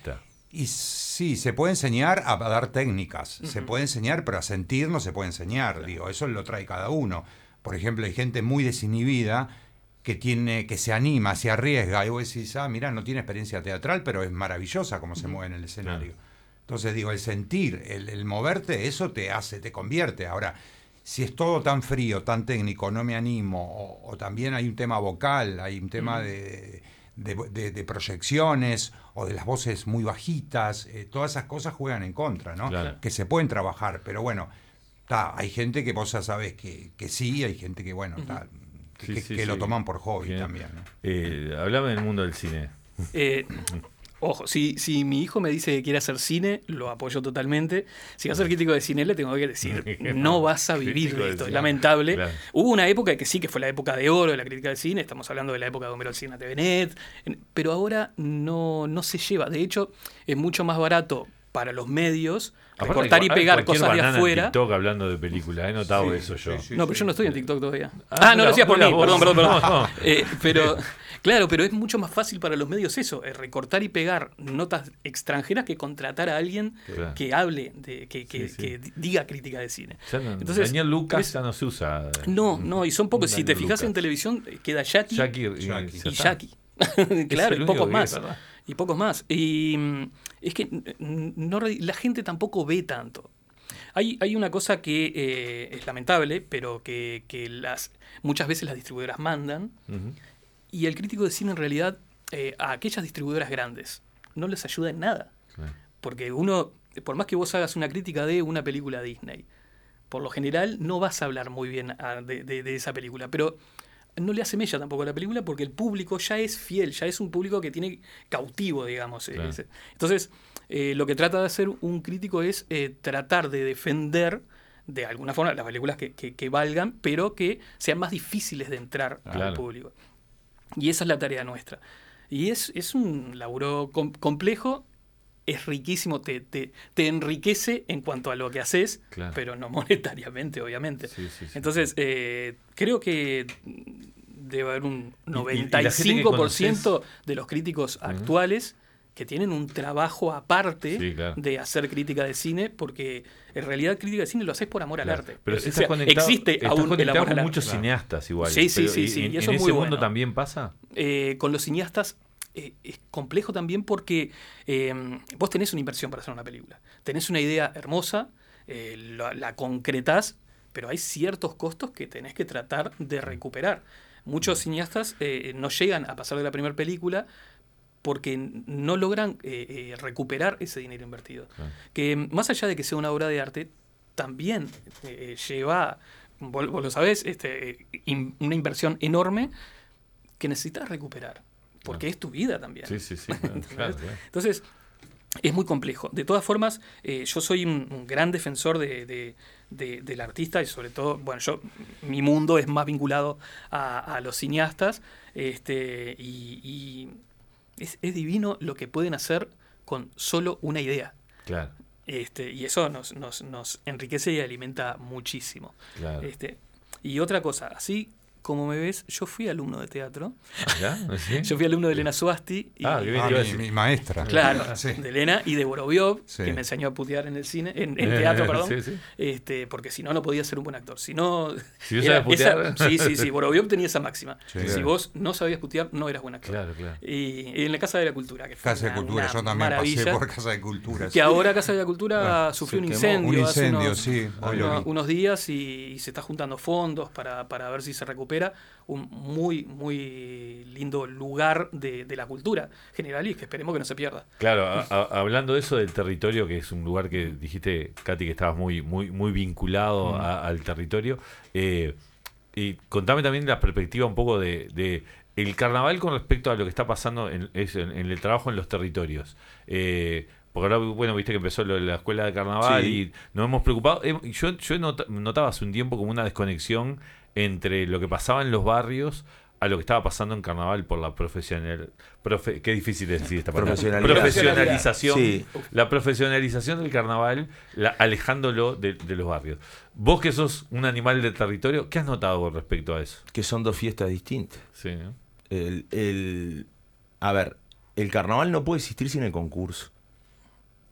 S5: Y sí, se puede enseñar a, a dar técnicas, uh-huh. se puede enseñar, pero a sentir no se puede enseñar, claro. digo, eso lo trae cada uno. Por ejemplo, hay gente muy desinhibida que tiene, que se anima, se arriesga, y vos decís, ah, mirá, no tiene experiencia teatral, pero es maravillosa cómo se uh-huh. mueve en el escenario. Claro. Entonces digo, el sentir, el, el moverte, eso te hace, te convierte. Ahora, si es todo tan frío, tan técnico, no me animo, o, o también hay un tema vocal, hay un tema uh-huh. de, de, de, de proyecciones, o de las voces muy bajitas, eh, todas esas cosas juegan en contra, ¿no?
S3: Claro.
S5: Que se pueden trabajar, pero bueno, ta, hay gente que vos ya sabés que, que sí, hay gente que, bueno, uh-huh. ta, que, sí, sí, que sí. lo toman por hobby Bien. también, ¿no?
S3: Eh, hablame del mundo del cine.
S6: Eh, Ojo, si, si mi hijo me dice que quiere hacer cine, lo apoyo totalmente. Si va a ser crítico de cine, le tengo que decir, no vas a vivir de esto, es lamentable. Claro. Hubo una época que sí, que fue la época de oro de la crítica de cine, estamos hablando de la época de Homero Alsina T V Net, pero ahora no, no se lleva. De hecho, es mucho más barato para los medios recortar y pegar cosas de afuera.
S3: En TikTok hablando de películas, he notado sí, eso yo.
S6: Sí, sí, no, pero sí, yo no estoy en TikTok todavía. Ah, ah no lo decías por mí, perdón, perdón, perdón. No, no. Eh, pero, claro, pero es mucho más fácil para los medios eso, es recortar y pegar notas extranjeras que contratar a alguien claro. que hable, de, que, que, sí, sí. que diga crítica de cine.
S3: No, Entonces, Daniel Lucas es, ya no se usa.
S6: No, no, y son pocos. Si te fijas Lucas. en televisión, queda Jackie,
S3: Jackie
S6: y, Jackie. y Jackie. Claro, y pocos más. Es, y pocos más. Y es que no, la gente tampoco ve tanto. Hay, hay una cosa que eh, es lamentable, pero que, que las muchas veces las distribuidoras mandan, uh-huh. y el crítico de cine en realidad eh, a aquellas distribuidoras grandes no les ayuda en nada. Sí. Porque uno, por más que vos hagas una crítica de una película Disney, por lo general no vas a hablar muy bien a, de, de, de esa película, pero no le hace mella tampoco a la película porque el público ya es fiel, ya es un público que tiene cautivo, digamos. Claro. Eh, entonces, eh, lo que trata de hacer un crítico es eh, tratar de defender de alguna forma las películas que, que, que valgan, pero que sean más difíciles de entrar claro. al público. Y esa es la tarea nuestra. Y es, es un laburo com- complejo, es riquísimo, te, te, te enriquece en cuanto a lo que haces, claro. pero no monetariamente, obviamente. Sí, sí, sí. Entonces, eh, creo que debe haber un noventa y cinco por ciento de los críticos uh-huh. actuales que tienen un trabajo aparte sí, claro. de hacer crítica de cine, porque en realidad crítica de cine lo haces por amor
S3: claro.
S6: al arte.
S3: Pero si estás o sea, conectado,
S6: existe
S3: estás
S6: aún el amor
S3: con
S6: al
S3: muchos
S6: arte.
S3: cineastas igual.
S6: Sí, sí,
S3: pero,
S6: sí,
S3: y,
S6: sí.
S3: Y,
S6: y eso
S3: ¿En
S6: es muy
S3: ese
S6: bueno.
S3: mundo también pasa?
S6: Eh, con los cineastas eh, es complejo también porque eh, vos tenés una inversión para hacer una película. Tenés una idea hermosa, eh, la, la concretás, pero hay ciertos costos que tenés que tratar de recuperar. Muchos cineastas eh, no llegan a pasar de la primera película porque no logran eh, eh, recuperar ese dinero invertido. Claro. Que más allá de que sea una obra de arte, también eh, lleva, vos, vos lo sabés, este, in, una inversión enorme que necesitas recuperar, porque claro. es tu vida también.
S3: Sí, sí, sí. Claro, claro, claro.
S6: Entonces, es muy complejo. De todas formas, eh, yo soy un, un gran defensor de, de, de, del artista y sobre todo, bueno, yo mi mundo es más vinculado a, a los cineastas este, y... y Es, es divino lo que pueden hacer con solo una idea.
S3: Claro.
S6: Este, y eso nos, nos, nos enriquece y alimenta muchísimo.
S3: Claro.
S6: Este, y otra cosa, así como me ves, yo fui alumno de teatro.
S3: ¿Ya? ¿Sí?
S6: Yo fui alumno de Elena Suasti. Y,
S5: ah, que ah mi, mi maestra.
S6: Claro,
S5: sí.
S6: de Elena y de Boroviov,
S5: sí.
S6: que me enseñó a putear en el cine, en, en teatro, perdón.
S3: Sí, sí.
S6: Este, porque si no, no podía ser un buen actor. Si no.
S3: Si yo sabía putear.
S6: Esa, sí, sí, sí. Boroviov tenía esa máxima. Sí, si
S3: claro.
S6: vos no sabías putear, no eras buen actor.
S3: Claro, claro.
S6: Y, y en la Casa de la Cultura, que fue
S5: Casa
S6: una,
S5: de Cultura,
S6: una
S5: yo también
S6: maravilla,
S5: pasé por Casa de Cultura.
S6: Que ahora Casa de la Cultura ah, sufrió un incendio.
S5: Un incendio,
S6: hace unos,
S5: sí.
S6: Unos, unos días y, y se está juntando fondos para, para ver si se recupera. Un muy, muy lindo lugar de, de la cultura general y que esperemos que no se pierda.
S3: Claro, a, a, hablando de eso del territorio, que es un lugar que dijiste, Katy, que estabas muy, muy, muy vinculado mm. a, al territorio, eh, y contame también la perspectiva un poco de, de el carnaval con respecto a lo que está pasando en, en, en el trabajo en los territorios. Eh, Porque ahora, bueno, viste que empezó lo de la escuela de carnaval sí. y nos hemos preocupado. Eh, yo yo not, notaba hace un tiempo como una desconexión entre lo que pasaba en los barrios a lo que estaba pasando en carnaval por la profesional profe, qué difícil es decir esta palabra profesionalización sí. la profesionalización del carnaval, la, alejándolo de, de los barrios. Vos que sos un animal de territorio, ¿qué has notado con respecto a eso?
S4: Que son dos fiestas distintas.
S3: Sí, ¿no?
S4: el, el, a ver, el carnaval no puede existir sin el concurso.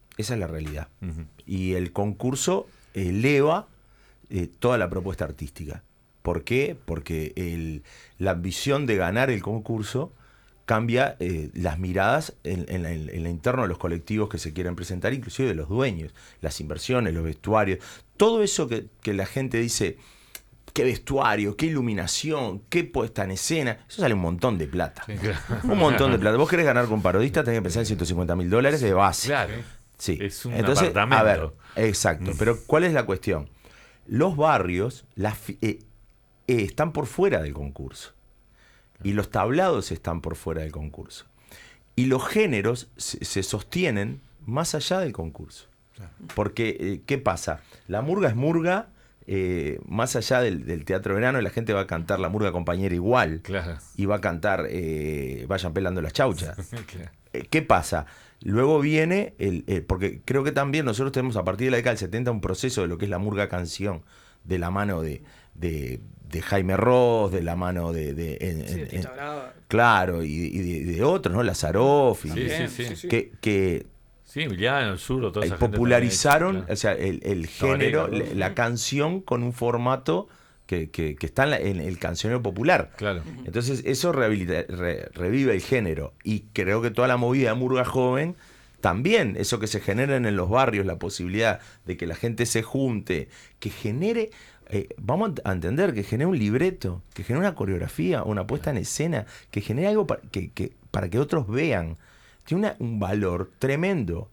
S4: Esa es la realidad.
S3: Uh-huh.
S4: Y el concurso eleva eh, toda la propuesta artística. ¿Por qué? Porque el, la ambición de ganar el concurso cambia eh, las miradas en, en, en, en el interno de los colectivos que se quieren presentar, inclusive de los dueños, las inversiones, los vestuarios, todo eso que, que la gente dice, qué vestuario, qué iluminación, qué puesta en escena, eso sale un montón de plata.
S3: Sí, claro.
S4: Un montón de plata. Vos querés ganar con parodista, tenés que pensar en ciento cincuenta mil dólares de base.
S3: Claro.
S4: Sí.
S3: Es un
S4: Entonces,
S3: apartamento.
S4: a ver, exacto. Pero ¿cuál es la cuestión? Los barrios las, eh, eh, están por fuera del concurso. Y los tablados están por fuera del concurso. Y los géneros se, se sostienen más allá del concurso. Porque, eh, ¿qué pasa? La murga es murga, eh, más allá del, del teatro de verano, la gente va a cantar la murga compañera igual.
S3: Claro.
S4: Y va a cantar eh, Vayan pelando las chauchas.
S3: Claro.
S4: Eh, ¿Qué pasa? Luego viene, el, el, porque creo que también nosotros tenemos a partir de la década del setenta un proceso de lo que es la murga canción, de la mano de, de, de Jaime Ross, de la mano de... de en,
S6: Sí, de
S4: en,
S6: Tita Brava.
S4: claro, y, y de, de otros, ¿no? Lazaroff, y,
S3: Sí,
S6: También,
S3: sí, sí.
S6: sí, sí.
S4: que, que
S3: Sí, Emiliano, el Zurdo, toda
S4: eh,
S3: esa gente
S4: popularizaron,
S3: también,
S4: o sea, el, el género,
S3: Tabaré,
S4: la, la canción con un formato que, que, que está en, la, en el cancionero popular.
S3: Claro.
S4: Entonces eso rehabilita, re, revive el género, y creo que toda la movida de murga joven también, eso que se genera en los barrios, la posibilidad de que la gente se junte, que genere, eh, vamos a entender, que genere un libreto, que genere una coreografía, una puesta en escena, que genere algo para que, que, para que otros vean. Tiene una, un valor tremendo.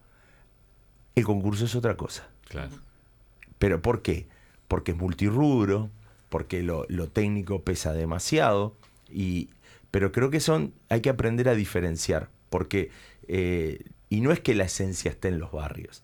S4: El concurso es otra cosa.
S3: Claro.
S4: ¿Pero por qué? Porque es multirrubro, porque lo, lo técnico pesa demasiado, y, pero creo que son, hay que aprender a diferenciar, porque eh, y no es que la esencia esté en los barrios,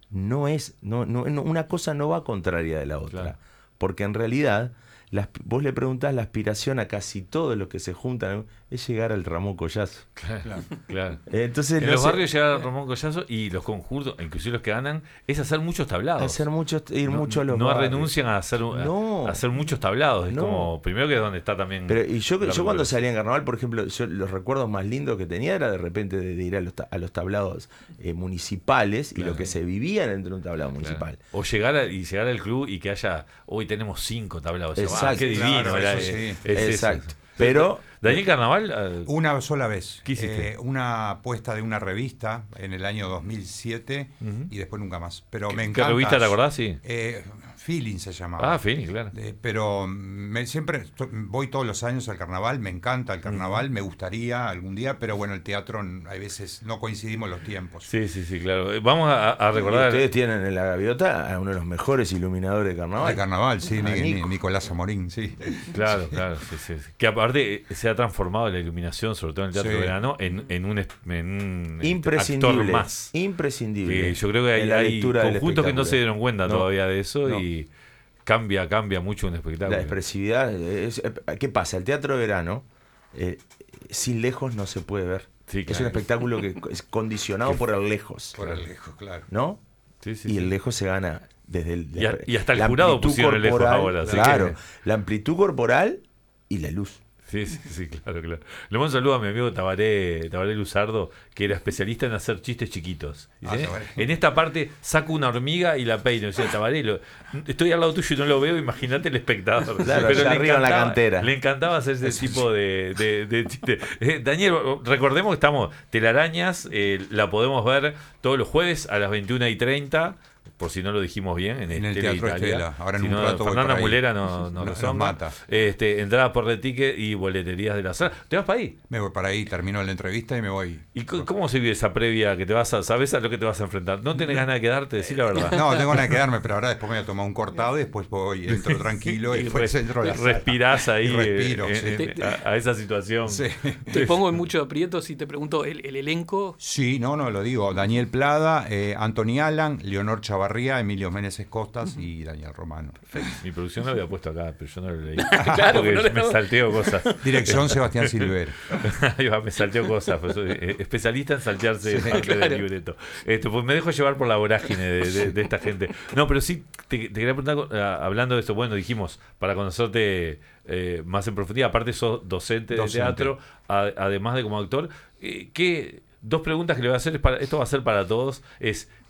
S4: no es, no, no, no, una cosa no va contraria de la otra,
S3: Claro.
S4: porque en realidad las, vos le preguntás la aspiración a casi todos los que se juntan es llegar al Ramón Collazo.
S3: Claro, claro.
S4: Entonces,
S3: En
S4: no
S3: los
S4: sé,
S3: barrios llega Ramón Collazo y los conjuntos, inclusive los que ganan, es hacer muchos tablados.
S4: hacer muchos, ir
S3: no,
S4: mucho a los
S3: no
S4: barrios.
S3: renuncian a hacer, a-
S4: No.
S3: a hacer muchos tablados. Es
S4: No.
S3: como, primero que es donde está también.
S4: Pero y yo,
S3: la
S4: yo cuando
S3: recuperación.
S4: salía en carnaval, por ejemplo, yo los recuerdos más lindos que tenía era de repente de, de ir a los, ta- a los tablados eh, municipales,
S3: Claro.
S4: y lo que se vivía dentro de un tablado
S3: Claro.
S4: municipal.
S3: O llegar a, y llegar al club y que haya, hoy tenemos cinco tablados. O sea,
S4: Exacto.
S3: ah, qué divino.
S5: Claro,
S3: era,
S5: eso
S3: eh,
S5: sí.
S3: es eso.
S4: Exacto. Pero
S3: Daniel Carnaval, eh,
S5: Una sola vez.
S3: ¿Qué hiciste?
S5: Eh, una apuesta de una revista en el año dos mil siete
S3: Ujú.
S5: y después nunca más. Pero me
S3: ¿qué
S5: encanta.
S3: revista te acordás? Sí.
S5: Eh, Feeling se llamaba.
S3: Ah, Fini, claro.
S5: Eh, pero me, siempre to- voy todos los años al carnaval, me encanta el carnaval, me gustaría algún día, pero bueno, el teatro n- hay veces no coincidimos los tiempos.
S3: Sí, sí, sí, claro. Eh, Vamos a, a recordar.
S4: ustedes tienen en la gaviota a uno de los mejores iluminadores de carnaval.
S5: Ah, el carnaval, sí,
S4: A
S5: Ni- Ni-
S4: Nico.
S5: Nicolás Amorín, sí.
S3: Claro, claro. Sí, sí, sí. Que aparte eh, se ha transformado la iluminación, sobre todo en el teatro
S5: Sí.
S3: de verano, en, en un, es- en un este,
S4: Imprescindible.
S3: actor más.
S4: Imprescindible.
S3: Que yo creo que
S4: en
S3: hay,
S4: la
S3: hay
S4: lectura del
S3: conjuntos que no se
S4: espectáculo.
S3: dieron cuenta
S4: No.
S3: todavía de eso
S4: No.
S3: y cambia, cambia mucho un espectáculo.
S4: La expresividad. Es, ¿qué pasa? El teatro de verano, eh, sin lejos no se puede ver.
S3: Sí,
S4: Es
S3: claro.
S4: un espectáculo que es condicionado por el lejos.
S5: Por el lejos, claro.
S4: ¿No?
S3: Sí, sí,
S4: y
S3: sí.
S4: el lejos se gana desde el...
S3: Y a-
S4: desde-
S3: y hasta el
S4: la
S3: jurado
S4: amplitud
S3: pusieron el lejos
S4: corporal,
S3: ahora, así
S4: Claro,
S3: que-
S4: la amplitud corporal y la luz.
S3: Sí, sí, sí, claro, claro. Le mando un saludo a mi amigo Tabaré, Tabaré Luzardo, que era especialista en hacer chistes chiquitos. Dice,
S5: Ah,
S3: "Eh,
S5: Tabaré.
S3: en esta parte saco una hormiga y la peino. O sea, Tabaré, lo- estoy al lado tuyo y no lo veo, imagínate el espectador.
S4: Claro,
S3: Pero
S4: allá
S3: le
S4: arriba en la
S3: encantaba-
S4: cantera.
S3: Le encantaba hacer ese tipo de, de, de chistes. Eh, Daniel, recordemos que estamos Telarañas, eh, la podemos ver todos los jueves a las veintiuna y treinta. Por si no lo dijimos bien, en,
S5: En el
S3: Estela
S5: Teatro
S3: Italia.
S5: Estela. Ahora en
S3: Si
S5: un
S3: no,
S5: rato voy
S3: Fernanda
S5: por ahí.
S3: Mulera no, no
S5: Nos-
S3: lo
S5: nos
S3: son.
S5: mata.
S3: Este, entradas por de ticket y boleterías de la sala. ¿Te vas para ahí?
S5: Me voy para ahí, termino la entrevista y me voy.
S3: ¿Y c- cómo se vive esa previa que te vas a, sabes a lo que te vas a enfrentar? ¿No tenés ganas de quedarte? Decir la verdad.
S5: No, tengo ganas de quedarme, pero ahora después me voy a tomar un cortado y después voy, entro tranquilo y,
S3: Y
S5: después
S3: re-
S5: entro a la sala.
S3: respirás ahí
S5: Y respiro,
S3: eh,
S5: sí.
S3: en- en- a, a esa situación.
S5: Sí.
S6: Te pongo en mucho aprieto si te pregunto el, el elenco.
S5: Sí, no, no, lo digo. Daniel Plada, eh, Anthony Alan, Leonor Chavarría, Emilio Meneses Costas y Daniel Romano.
S3: Mi producción lo había puesto acá, pero yo no lo leí.
S6: Claro,
S3: porque
S6: pero no
S3: me
S6: le-
S3: salteo cosas.
S5: Dirección Sebastián Silver.
S3: Ahí va, me salteo cosas. Pues, soy, eh, especialista en saltearse
S5: Sí,
S3: parte
S6: claro.
S3: del libreto. Esto, pues me dejo llevar por la vorágine de, de- de esta gente. No, pero sí, te, te quería preguntar, ah, hablando de esto, bueno, dijimos, para conocerte eh, más en profundidad, aparte sos docente de
S5: Docente.
S3: teatro, a- además de como actor, eh, ¿qué, dos preguntas que le voy a hacer, es para, esto va a ser para todos, es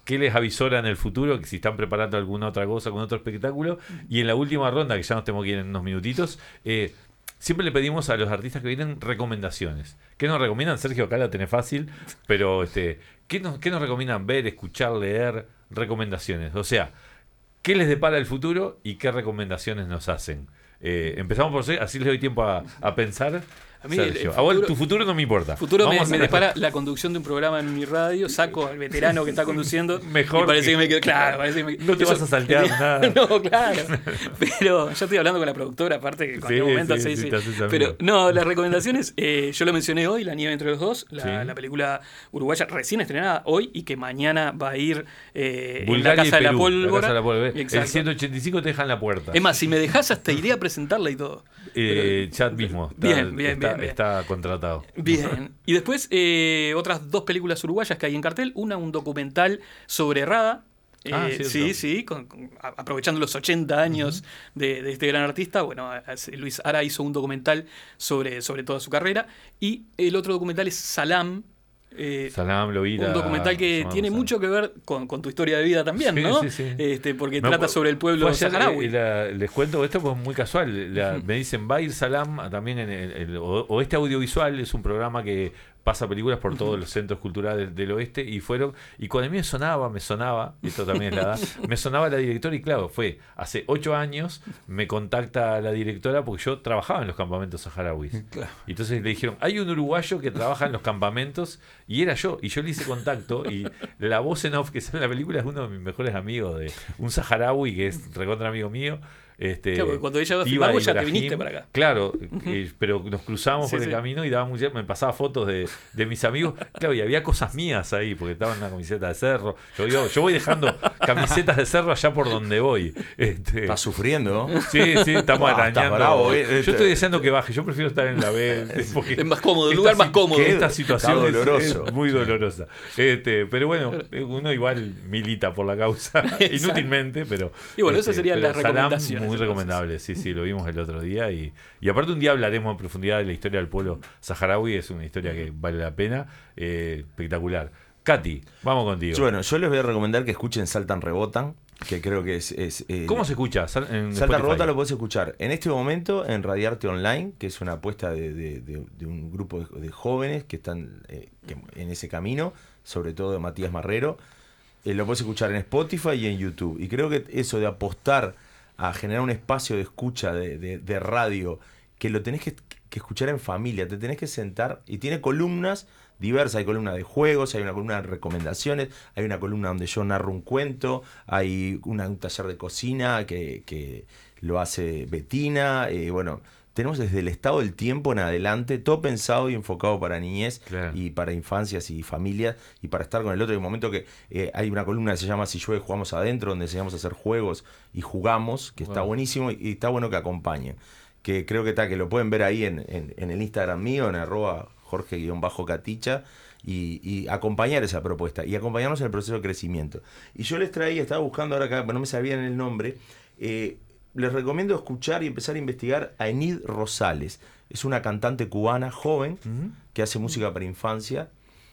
S3: qué les avisora en el futuro, que si están preparando alguna otra cosa, algún otro espectáculo. Y en la última ronda, que ya nos tenemos que ir en unos minutitos, eh, siempre le pedimos a los artistas que vienen recomendaciones. ¿Qué nos recomiendan? Sergio, acá la tenés fácil, pero este, ¿qué nos, qué nos recomiendan ver, escuchar, leer? Recomendaciones. O sea, ¿qué les depara el futuro y qué recomendaciones nos hacen? Eh, empezamos por ser, así les doy tiempo a, a pensar.
S6: A mí
S3: Sergio,
S6: el, el
S3: futuro, a vos,
S6: futuro,
S3: tu futuro no me importa.
S6: futuro
S3: Vamos
S6: me,
S3: a hacer
S6: me
S3: esto.
S6: depara la conducción de un programa en mi radio, saco al veterano que está conduciendo.
S3: Mejor
S6: y parece
S3: que-
S6: que, me quedo. Claro, parece que me,
S3: No te vas a saltear nada.
S6: No, claro. Pero yo estoy hablando con la productora, aparte que en cualquier
S3: Sí,
S6: momento,
S3: sí,
S6: sí,
S3: sí,
S6: sí.
S3: te haces amigo.
S6: Pero no, las recomendaciones, eh, yo lo mencioné hoy, La nieve entre los dos, la,
S3: Sí.
S6: la película uruguaya recién estrenada hoy y que mañana va a ir eh, en la
S3: Bulgaria y
S6: Casa de la
S3: Perú,
S6: Pólvora.
S3: Casa de la Pólvora. El
S6: Exacto.
S3: ciento ochenta y cinco te deja en la puerta.
S6: Es más, si me dejas hasta iré a presentarla y todo.
S3: Eh, chat mismo. Está,
S6: Bien, bien,
S3: está,
S6: bien, bien.
S3: está contratado.
S6: Bien. Y después eh, otras dos películas uruguayas que hay en cartel. Una, un documental sobre Rada. Eh,
S3: Ah, cierto.
S6: sí, sí, con- con- a- aprovechando los ochenta años de, de este gran artista. Bueno, hace- Luis Ara hizo un documental sobre, sobre toda su carrera. Y el otro documental es Salam. eh,
S3: Salam, Lovita.
S6: un documental que
S3: Salam,
S6: tiene
S3: Salam.
S6: mucho que ver con, con tu historia de vida también,
S3: Sí,
S6: ¿no?
S3: sí, sí.
S6: Este, porque
S3: Me
S6: trata
S3: acuerdo-
S6: sobre el pueblo
S3: fue ayer,
S6: saharaui.
S3: eh, la- les cuento esto pues muy casual. La- me dicen, va a ir Salam a- también en el, el- o, o este audiovisual es un programa que pasa películas por todos los centros culturales del oeste y fueron, y cuando a mí me sonaba, me sonaba, y esto también es la edad, me sonaba la directora y claro, fue hace ocho años, me contacta la directora porque yo trabajaba en los campamentos saharauis. Y entonces le dijeron, hay un uruguayo que trabaja en los campamentos y era yo, y yo le hice contacto y la voz en off que sale en la película es uno de mis mejores amigos, de un saharaui que es recontra amigo mío. Este,
S6: Claro, porque cuando ella va a
S3: Iba
S6: filmar, vos ya te
S3: Ibrahim.
S6: viniste para acá.
S3: Claro, eh, pero nos cruzamos
S6: Sí,
S3: por el
S6: sí.
S3: camino y daba mucha- me pasaba fotos de, de mis amigos. Claro, y había cosas mías ahí, porque estaba en una camiseta de cerro. Yo, digo, yo voy dejando camisetas de cerro allá por donde voy. Este,
S4: Estás sufriendo, ¿no?
S3: sí, sí, estamos
S4: Ah, estás
S3: arañando.
S4: bravo, eh,
S3: Yo estoy deseando que baje, yo prefiero estar en la B. Porque
S6: Es más cómodo, el
S3: esta
S6: lugar más
S3: si-
S6: cómodo.
S3: Esta
S4: Está
S3: situación es-
S4: doloroso.
S3: es muy dolorosa. Este, pero bueno, uno igual milita por la causa, inútilmente, pero.
S6: Y bueno, esas
S3: este,
S6: serían
S3: pero
S6: las
S3: Salam,
S6: recomendaciones,
S3: Muy
S6: entonces.
S3: recomendable, sí, sí, lo vimos el otro día. Y, y aparte, un día hablaremos en profundidad de la historia del pueblo saharaui, es una historia que vale la pena, eh, espectacular. Katy, vamos contigo.
S4: Yo, bueno, yo les voy a recomendar que escuchen Saltan Rebotan, que creo que es... es, eh,
S3: ¿Cómo se escucha? Sal- en
S4: Saltan
S3: Spotify.
S4: Rebotan lo podés escuchar en este momento en Radiarte Online, que es una apuesta de, de- de- de un grupo de, de jóvenes que están eh, que- en ese camino, sobre todo de Matías Marrero. Eh, lo podés escuchar en Spotify y en YouTube. Y creo que eso de apostar a generar un espacio de escucha de, de- de radio, que lo tenés que, que escuchar en familia, te tenés que sentar, y tiene columnas diversas, hay columna de juegos, hay una columna de recomendaciones, hay una columna donde yo narro un cuento, hay una- un taller de cocina que, que lo hace Betina, eh, bueno, tenemos desde el estado del tiempo en adelante, todo pensado y enfocado para niñez
S3: Claro.
S4: y para infancias y familias y para estar con el otro. Hay un momento que eh, hay una columna que se llama Si llueve jugamos adentro, donde enseñamos a hacer juegos y jugamos, que está
S3: Wow.
S4: buenísimo y, y está bueno que acompañen. Que creo que está, que lo pueden ver ahí en, en, en el Instagram mío, en arroba Jorge-Caticha, y, y acompañar esa propuesta y acompañarnos en el proceso de crecimiento. Y yo les traía, estaba buscando ahora acá, pero no me sabían el nombre, eh, les recomiendo escuchar y empezar a investigar a Enid Rosales. Es una cantante cubana joven
S3: Ujú.
S4: que hace música para infancia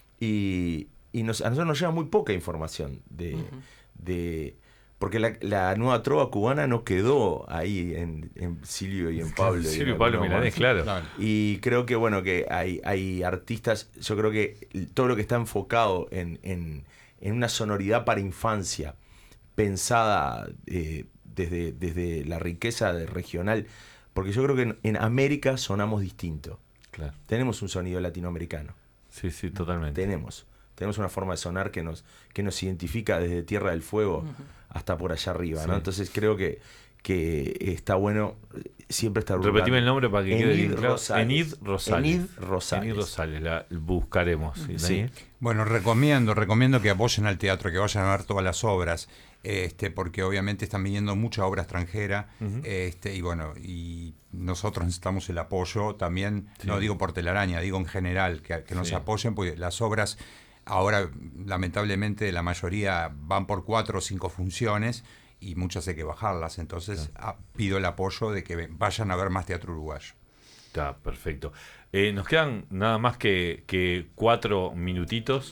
S4: y, y nos, a nosotros nos lleva muy poca información de, de porque la, la nueva trova cubana no quedó ahí en, en Silvio y en Pablo. y en
S3: Silvio y Pablo
S4: alguno
S3: Milanés,
S4: más.
S3: claro.
S5: Claro.
S4: Y creo que bueno, que hay, hay artistas, yo creo que todo lo que está enfocado en, en, en una sonoridad para infancia, pensada eh, desde, desde la riqueza de regional, porque yo creo que en, en América sonamos distinto.
S3: Claro.
S4: Tenemos un sonido latinoamericano,
S3: Sí, sí, totalmente.
S4: tenemos. Tenemos una forma de sonar que nos, que nos identifica desde Tierra del Fuego hasta por allá arriba, ¿no?
S3: Sí.
S4: Entonces creo que, que está bueno siempre estar
S3: Repetime el nombre para que quede bien
S4: Enid
S3: claro.
S4: Rosales.
S3: Enid Rosales.
S4: Enid Rosales.
S3: Enid Rosales, la buscaremos. ¿Sí,
S4: Sí.
S3: Dani?
S5: Bueno, recomiendo, recomiendo que apoyen al teatro, que vayan a ver todas las obras, este, porque obviamente están viniendo mucha obra extranjera,
S3: Ujú.
S5: este, y bueno, y nosotros necesitamos el apoyo también,
S3: Sí.
S5: no digo por Telaraña, digo en general, que, que nos
S3: Sí.
S5: apoyen, porque las obras ahora, lamentablemente, la mayoría van por cuatro o cinco funciones, y muchas hay que bajarlas, entonces ah, pido el apoyo de que vayan a ver más teatro uruguayo.
S3: Está perfecto. Eh, nos quedan nada más que, que cuatro minutitos.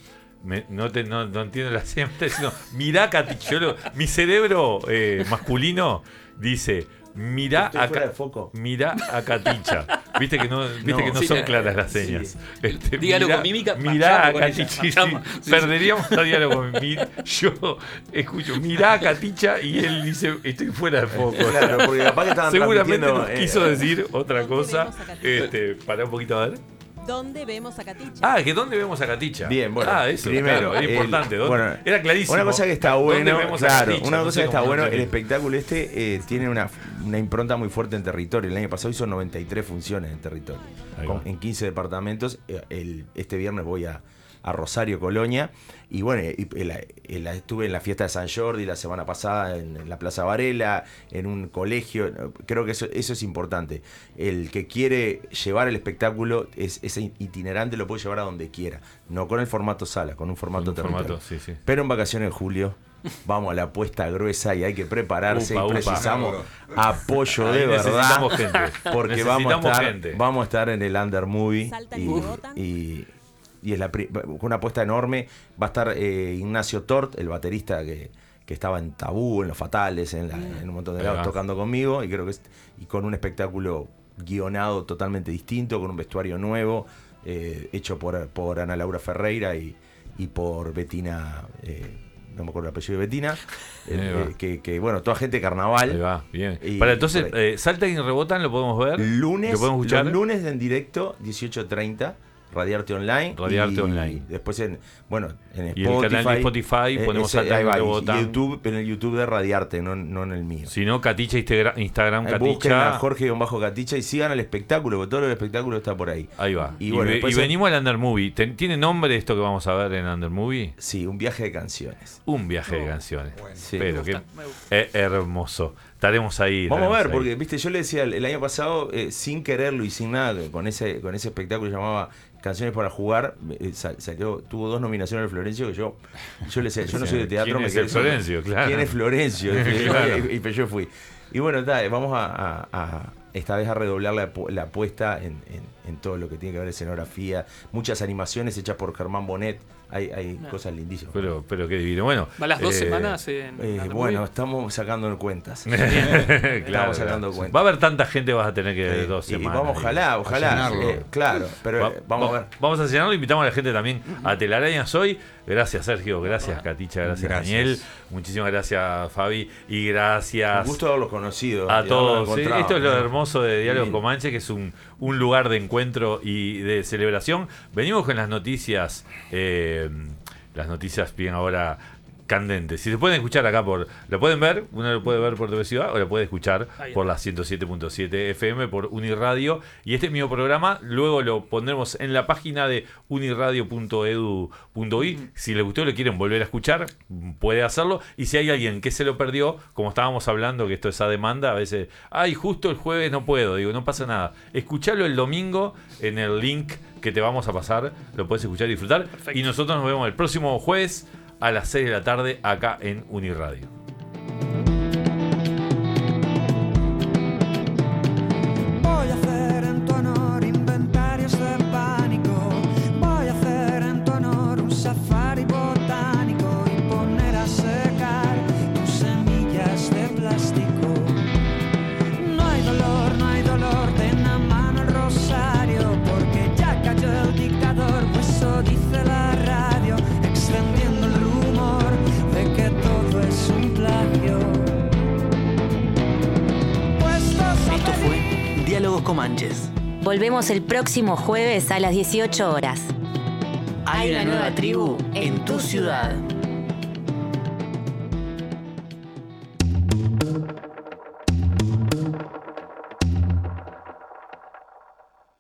S3: Me, no, te, no, no entiendo la señal. Me está diciendo, mirá Caticha. Yo lo- mi cerebro eh, masculino dice, mirá
S4: Estoy
S3: a,
S4: fuera
S3: Ca-
S4: de foco.
S3: mirá a Caticha. Viste que no, viste
S4: No.
S3: que no
S6: Sí,
S3: son
S6: la-
S3: claras las
S6: sí.
S3: señas. Este,
S6: Diálogo
S3: mirá-
S6: con mímica,
S3: Mirá a
S6: vayamos con ella,
S3: Caticha. Sí,
S6: vayamos. Sí, sí.
S3: perderíamos a diálogo con mi- Yo escucho, mirá a Caticha y él dice, estoy fuera de foco.
S4: Claro, porque capaz que estaban
S3: Seguramente
S4: transmitiendo,
S3: nos
S4: eh,
S3: quiso decir otra
S9: ¿Dónde
S3: cosa.
S9: vemos a Caticha?
S3: Este, para un poquito a ver.
S9: ¿Dónde vemos a Caticha?
S3: Ah, que ¿dónde vemos a Caticha?
S4: Bien, bueno.
S3: Ah, eso,
S4: primero,
S3: claro, era
S4: el-
S3: importante. ¿Dónde?
S4: bueno,
S3: era clarísimo.
S4: Una cosa que está
S3: ¿Dónde
S4: bueno,
S3: vemos a
S4: claro,
S3: Caticha?
S4: una
S3: No
S4: cosa
S3: sé
S4: que está
S3: cómo
S4: bueno,
S3: no
S4: el
S3: entendí.
S4: espectáculo este eh, tiene una, una impronta muy fuerte en territorio. El año pasado hizo noventa y tres funciones en territorio,
S3: Ahí
S4: con-
S3: va.
S4: en quince departamentos. Eh, el- este viernes voy a, a Rosario, Colonia, y bueno, y- y la- y la- estuve en la fiesta de San Jordi la semana pasada en, en la Plaza Varela, en un colegio. Creo que eso, eso es importante. El que quiere llevar el espectáculo, es, ese itinerante lo puede llevar a donde quiera, no con el formato sala, con un formato
S3: Con un
S4: territorio.
S3: formato, sí, sí.
S4: Pero en vacaciones de julio vamos a la apuesta gruesa y hay que prepararse
S3: Upa,
S4: y
S3: upa.
S4: precisamos apoyo
S3: Ahí
S4: de verdad,
S3: necesitamos gente.
S4: porque vamos a,
S3: Necesitamos
S4: estar,
S3: gente.
S4: vamos a estar en el Under Movie
S9: ¿Saltan
S4: y,
S9: y rebotan?
S4: y, y es la pri- una apuesta enorme. Va a estar eh, Ignacio Tort, el baterista que, que estaba en Tabú, en Los Fatales, en, la- en un montón de
S3: Ahí
S4: lados
S3: va.
S4: tocando conmigo, y creo que es- y con un espectáculo guionado totalmente distinto, con un vestuario nuevo, eh, hecho por, por Ana Laura Ferreira y, y por Betina, eh, no me acuerdo el apellido de Betina, eh,
S3: Ahí va.
S4: eh, que, que, bueno, toda gente de carnaval.
S3: Ahí va, bien.
S4: Y
S3: Para entonces,
S4: por ahí.
S3: eh, saltan y rebotan, lo podemos ver.
S4: Lunes,
S3: lo podemos escuchar.
S4: los lunes en directo, dieciocho treinta, Radiarte Online.
S3: Radiarte
S4: y
S3: Online.
S4: Después en, bueno, en Spotify.
S3: Y el canal de Spotify ponemos
S4: ese-
S3: Saltan
S4: ahí
S3: y
S4: va, y
S3: Rebotan.
S4: YouTube, en el YouTube de Radiarte, no, no en el mío.
S3: Si no, Caticha, Instagram, Instagram
S4: Eh, Busquen a
S3: Caticha.
S4: Jorge-Caticha y sigan el espectáculo, porque todo el espectáculo está por ahí.
S3: Ahí va.
S4: Y
S3: Y,
S4: bueno,
S3: ve-
S4: después
S3: y
S4: en-
S3: venimos al Under Movie. Ten- ¿Tiene nombre esto que vamos a ver en Under Movie?
S4: Sí, un viaje de canciones.
S3: Un viaje de canciones.
S4: Sí.
S3: Pero
S6: Me
S3: que
S6: gusta, me gusta.
S3: es hermoso. Estaremos ahí.
S4: Vamos a
S3: estaremos
S4: ver,
S3: ahí.
S4: porque viste, yo le decía el, el año pasado, eh, sin quererlo y sin nada, con ese, con ese espectáculo que llamaba Canciones para Jugar, eh, sal- salió, tuvo dos nominaciones al Florencio que yo, yo le decía, yo no soy de teatro,
S3: ¿Quién
S4: me
S3: es
S4: quedé
S3: el
S4: solo.
S3: Florencio? Claro.
S4: ¿Quién es Florencio?
S3: Claro.
S4: y, y- y yo fui. Y bueno, ta, vamos a, a- a- esta vez a redoblar la, apu- la apuesta en, en- en todo lo que tiene que ver escenografía, muchas animaciones hechas por Germán Bonet, hay, hay
S6: No.
S4: cosas lindísimas.
S3: Pero, pero qué divino. Bueno.
S6: Va las dos
S3: eh,
S6: semanas en
S4: Eh,
S6: Under
S4: bueno,
S6: Movie.
S4: estamos sacando cuentas.
S3: claro,
S4: Estamos sacando
S3: claro.
S4: cuenta.
S3: Va a haber tanta gente, vas a tener que
S4: Eh,
S3: dos
S4: y
S3: semanas.
S4: vamos, ojalá, ojalá.
S5: llenarlo.
S4: eh, claro, pero
S3: Va-
S4: eh, vamos
S3: va-
S4: a ver.
S3: Vamos a llenarlo, invitamos a la gente también a Telarañas hoy. Gracias, Sergio. Gracias, Caticha. Gracias,
S5: Gracias.
S3: Daniel. Muchísimas gracias, Fabi. Y gracias
S4: Un gusto haberlos conocido. y
S3: a
S4: haberlos
S3: todos. Sí,
S4: encontrado.
S3: esto es lo hermoso de Diálogos
S4: Lindo.
S3: Comanche, que es un, un lugar de encuentro y de celebración. Venimos con las noticias. eh, las noticias bien ahora candentes. Si se pueden escuchar acá por... Lo pueden ver, uno lo puede ver por T V Ciudad o lo puede escuchar
S6: Ahí
S3: por
S6: está.
S3: la ciento siete punto siete F M, por Uniradio. Y este mismo programa luego lo pondremos en la página de uniradio punto edu punto i. Si les gustó y lo quieren volver a escuchar, puede hacerlo. Y si hay alguien que se lo perdió, como estábamos hablando, que esto es a demanda, a veces, ay, justo el jueves no puedo. Digo, no pasa nada. Escuchalo el domingo en el link que te vamos a pasar. Lo puedes escuchar y disfrutar.
S6: Perfecto.
S3: Y nosotros nos vemos el próximo jueves a las seis de la tarde acá en Uniradio.
S10: Voy a hacer en tu honor inventarios de pánico. Voy a hacer en tu honor un safari botánico y poner a secar tus semillas de plástico. No hay dolor, no hay dolor, ten a mano el rosario, porque ya cayó el dictador, pues eso dice la radio, extendiendo el rumor de que todo es un plagio. Puestos a
S1: Esto fue
S10: pedir.
S1: Diálogos Comanches.
S2: Volvemos el próximo jueves a las dieciocho horas.
S1: Hay una nueva tribu en tu ciudad.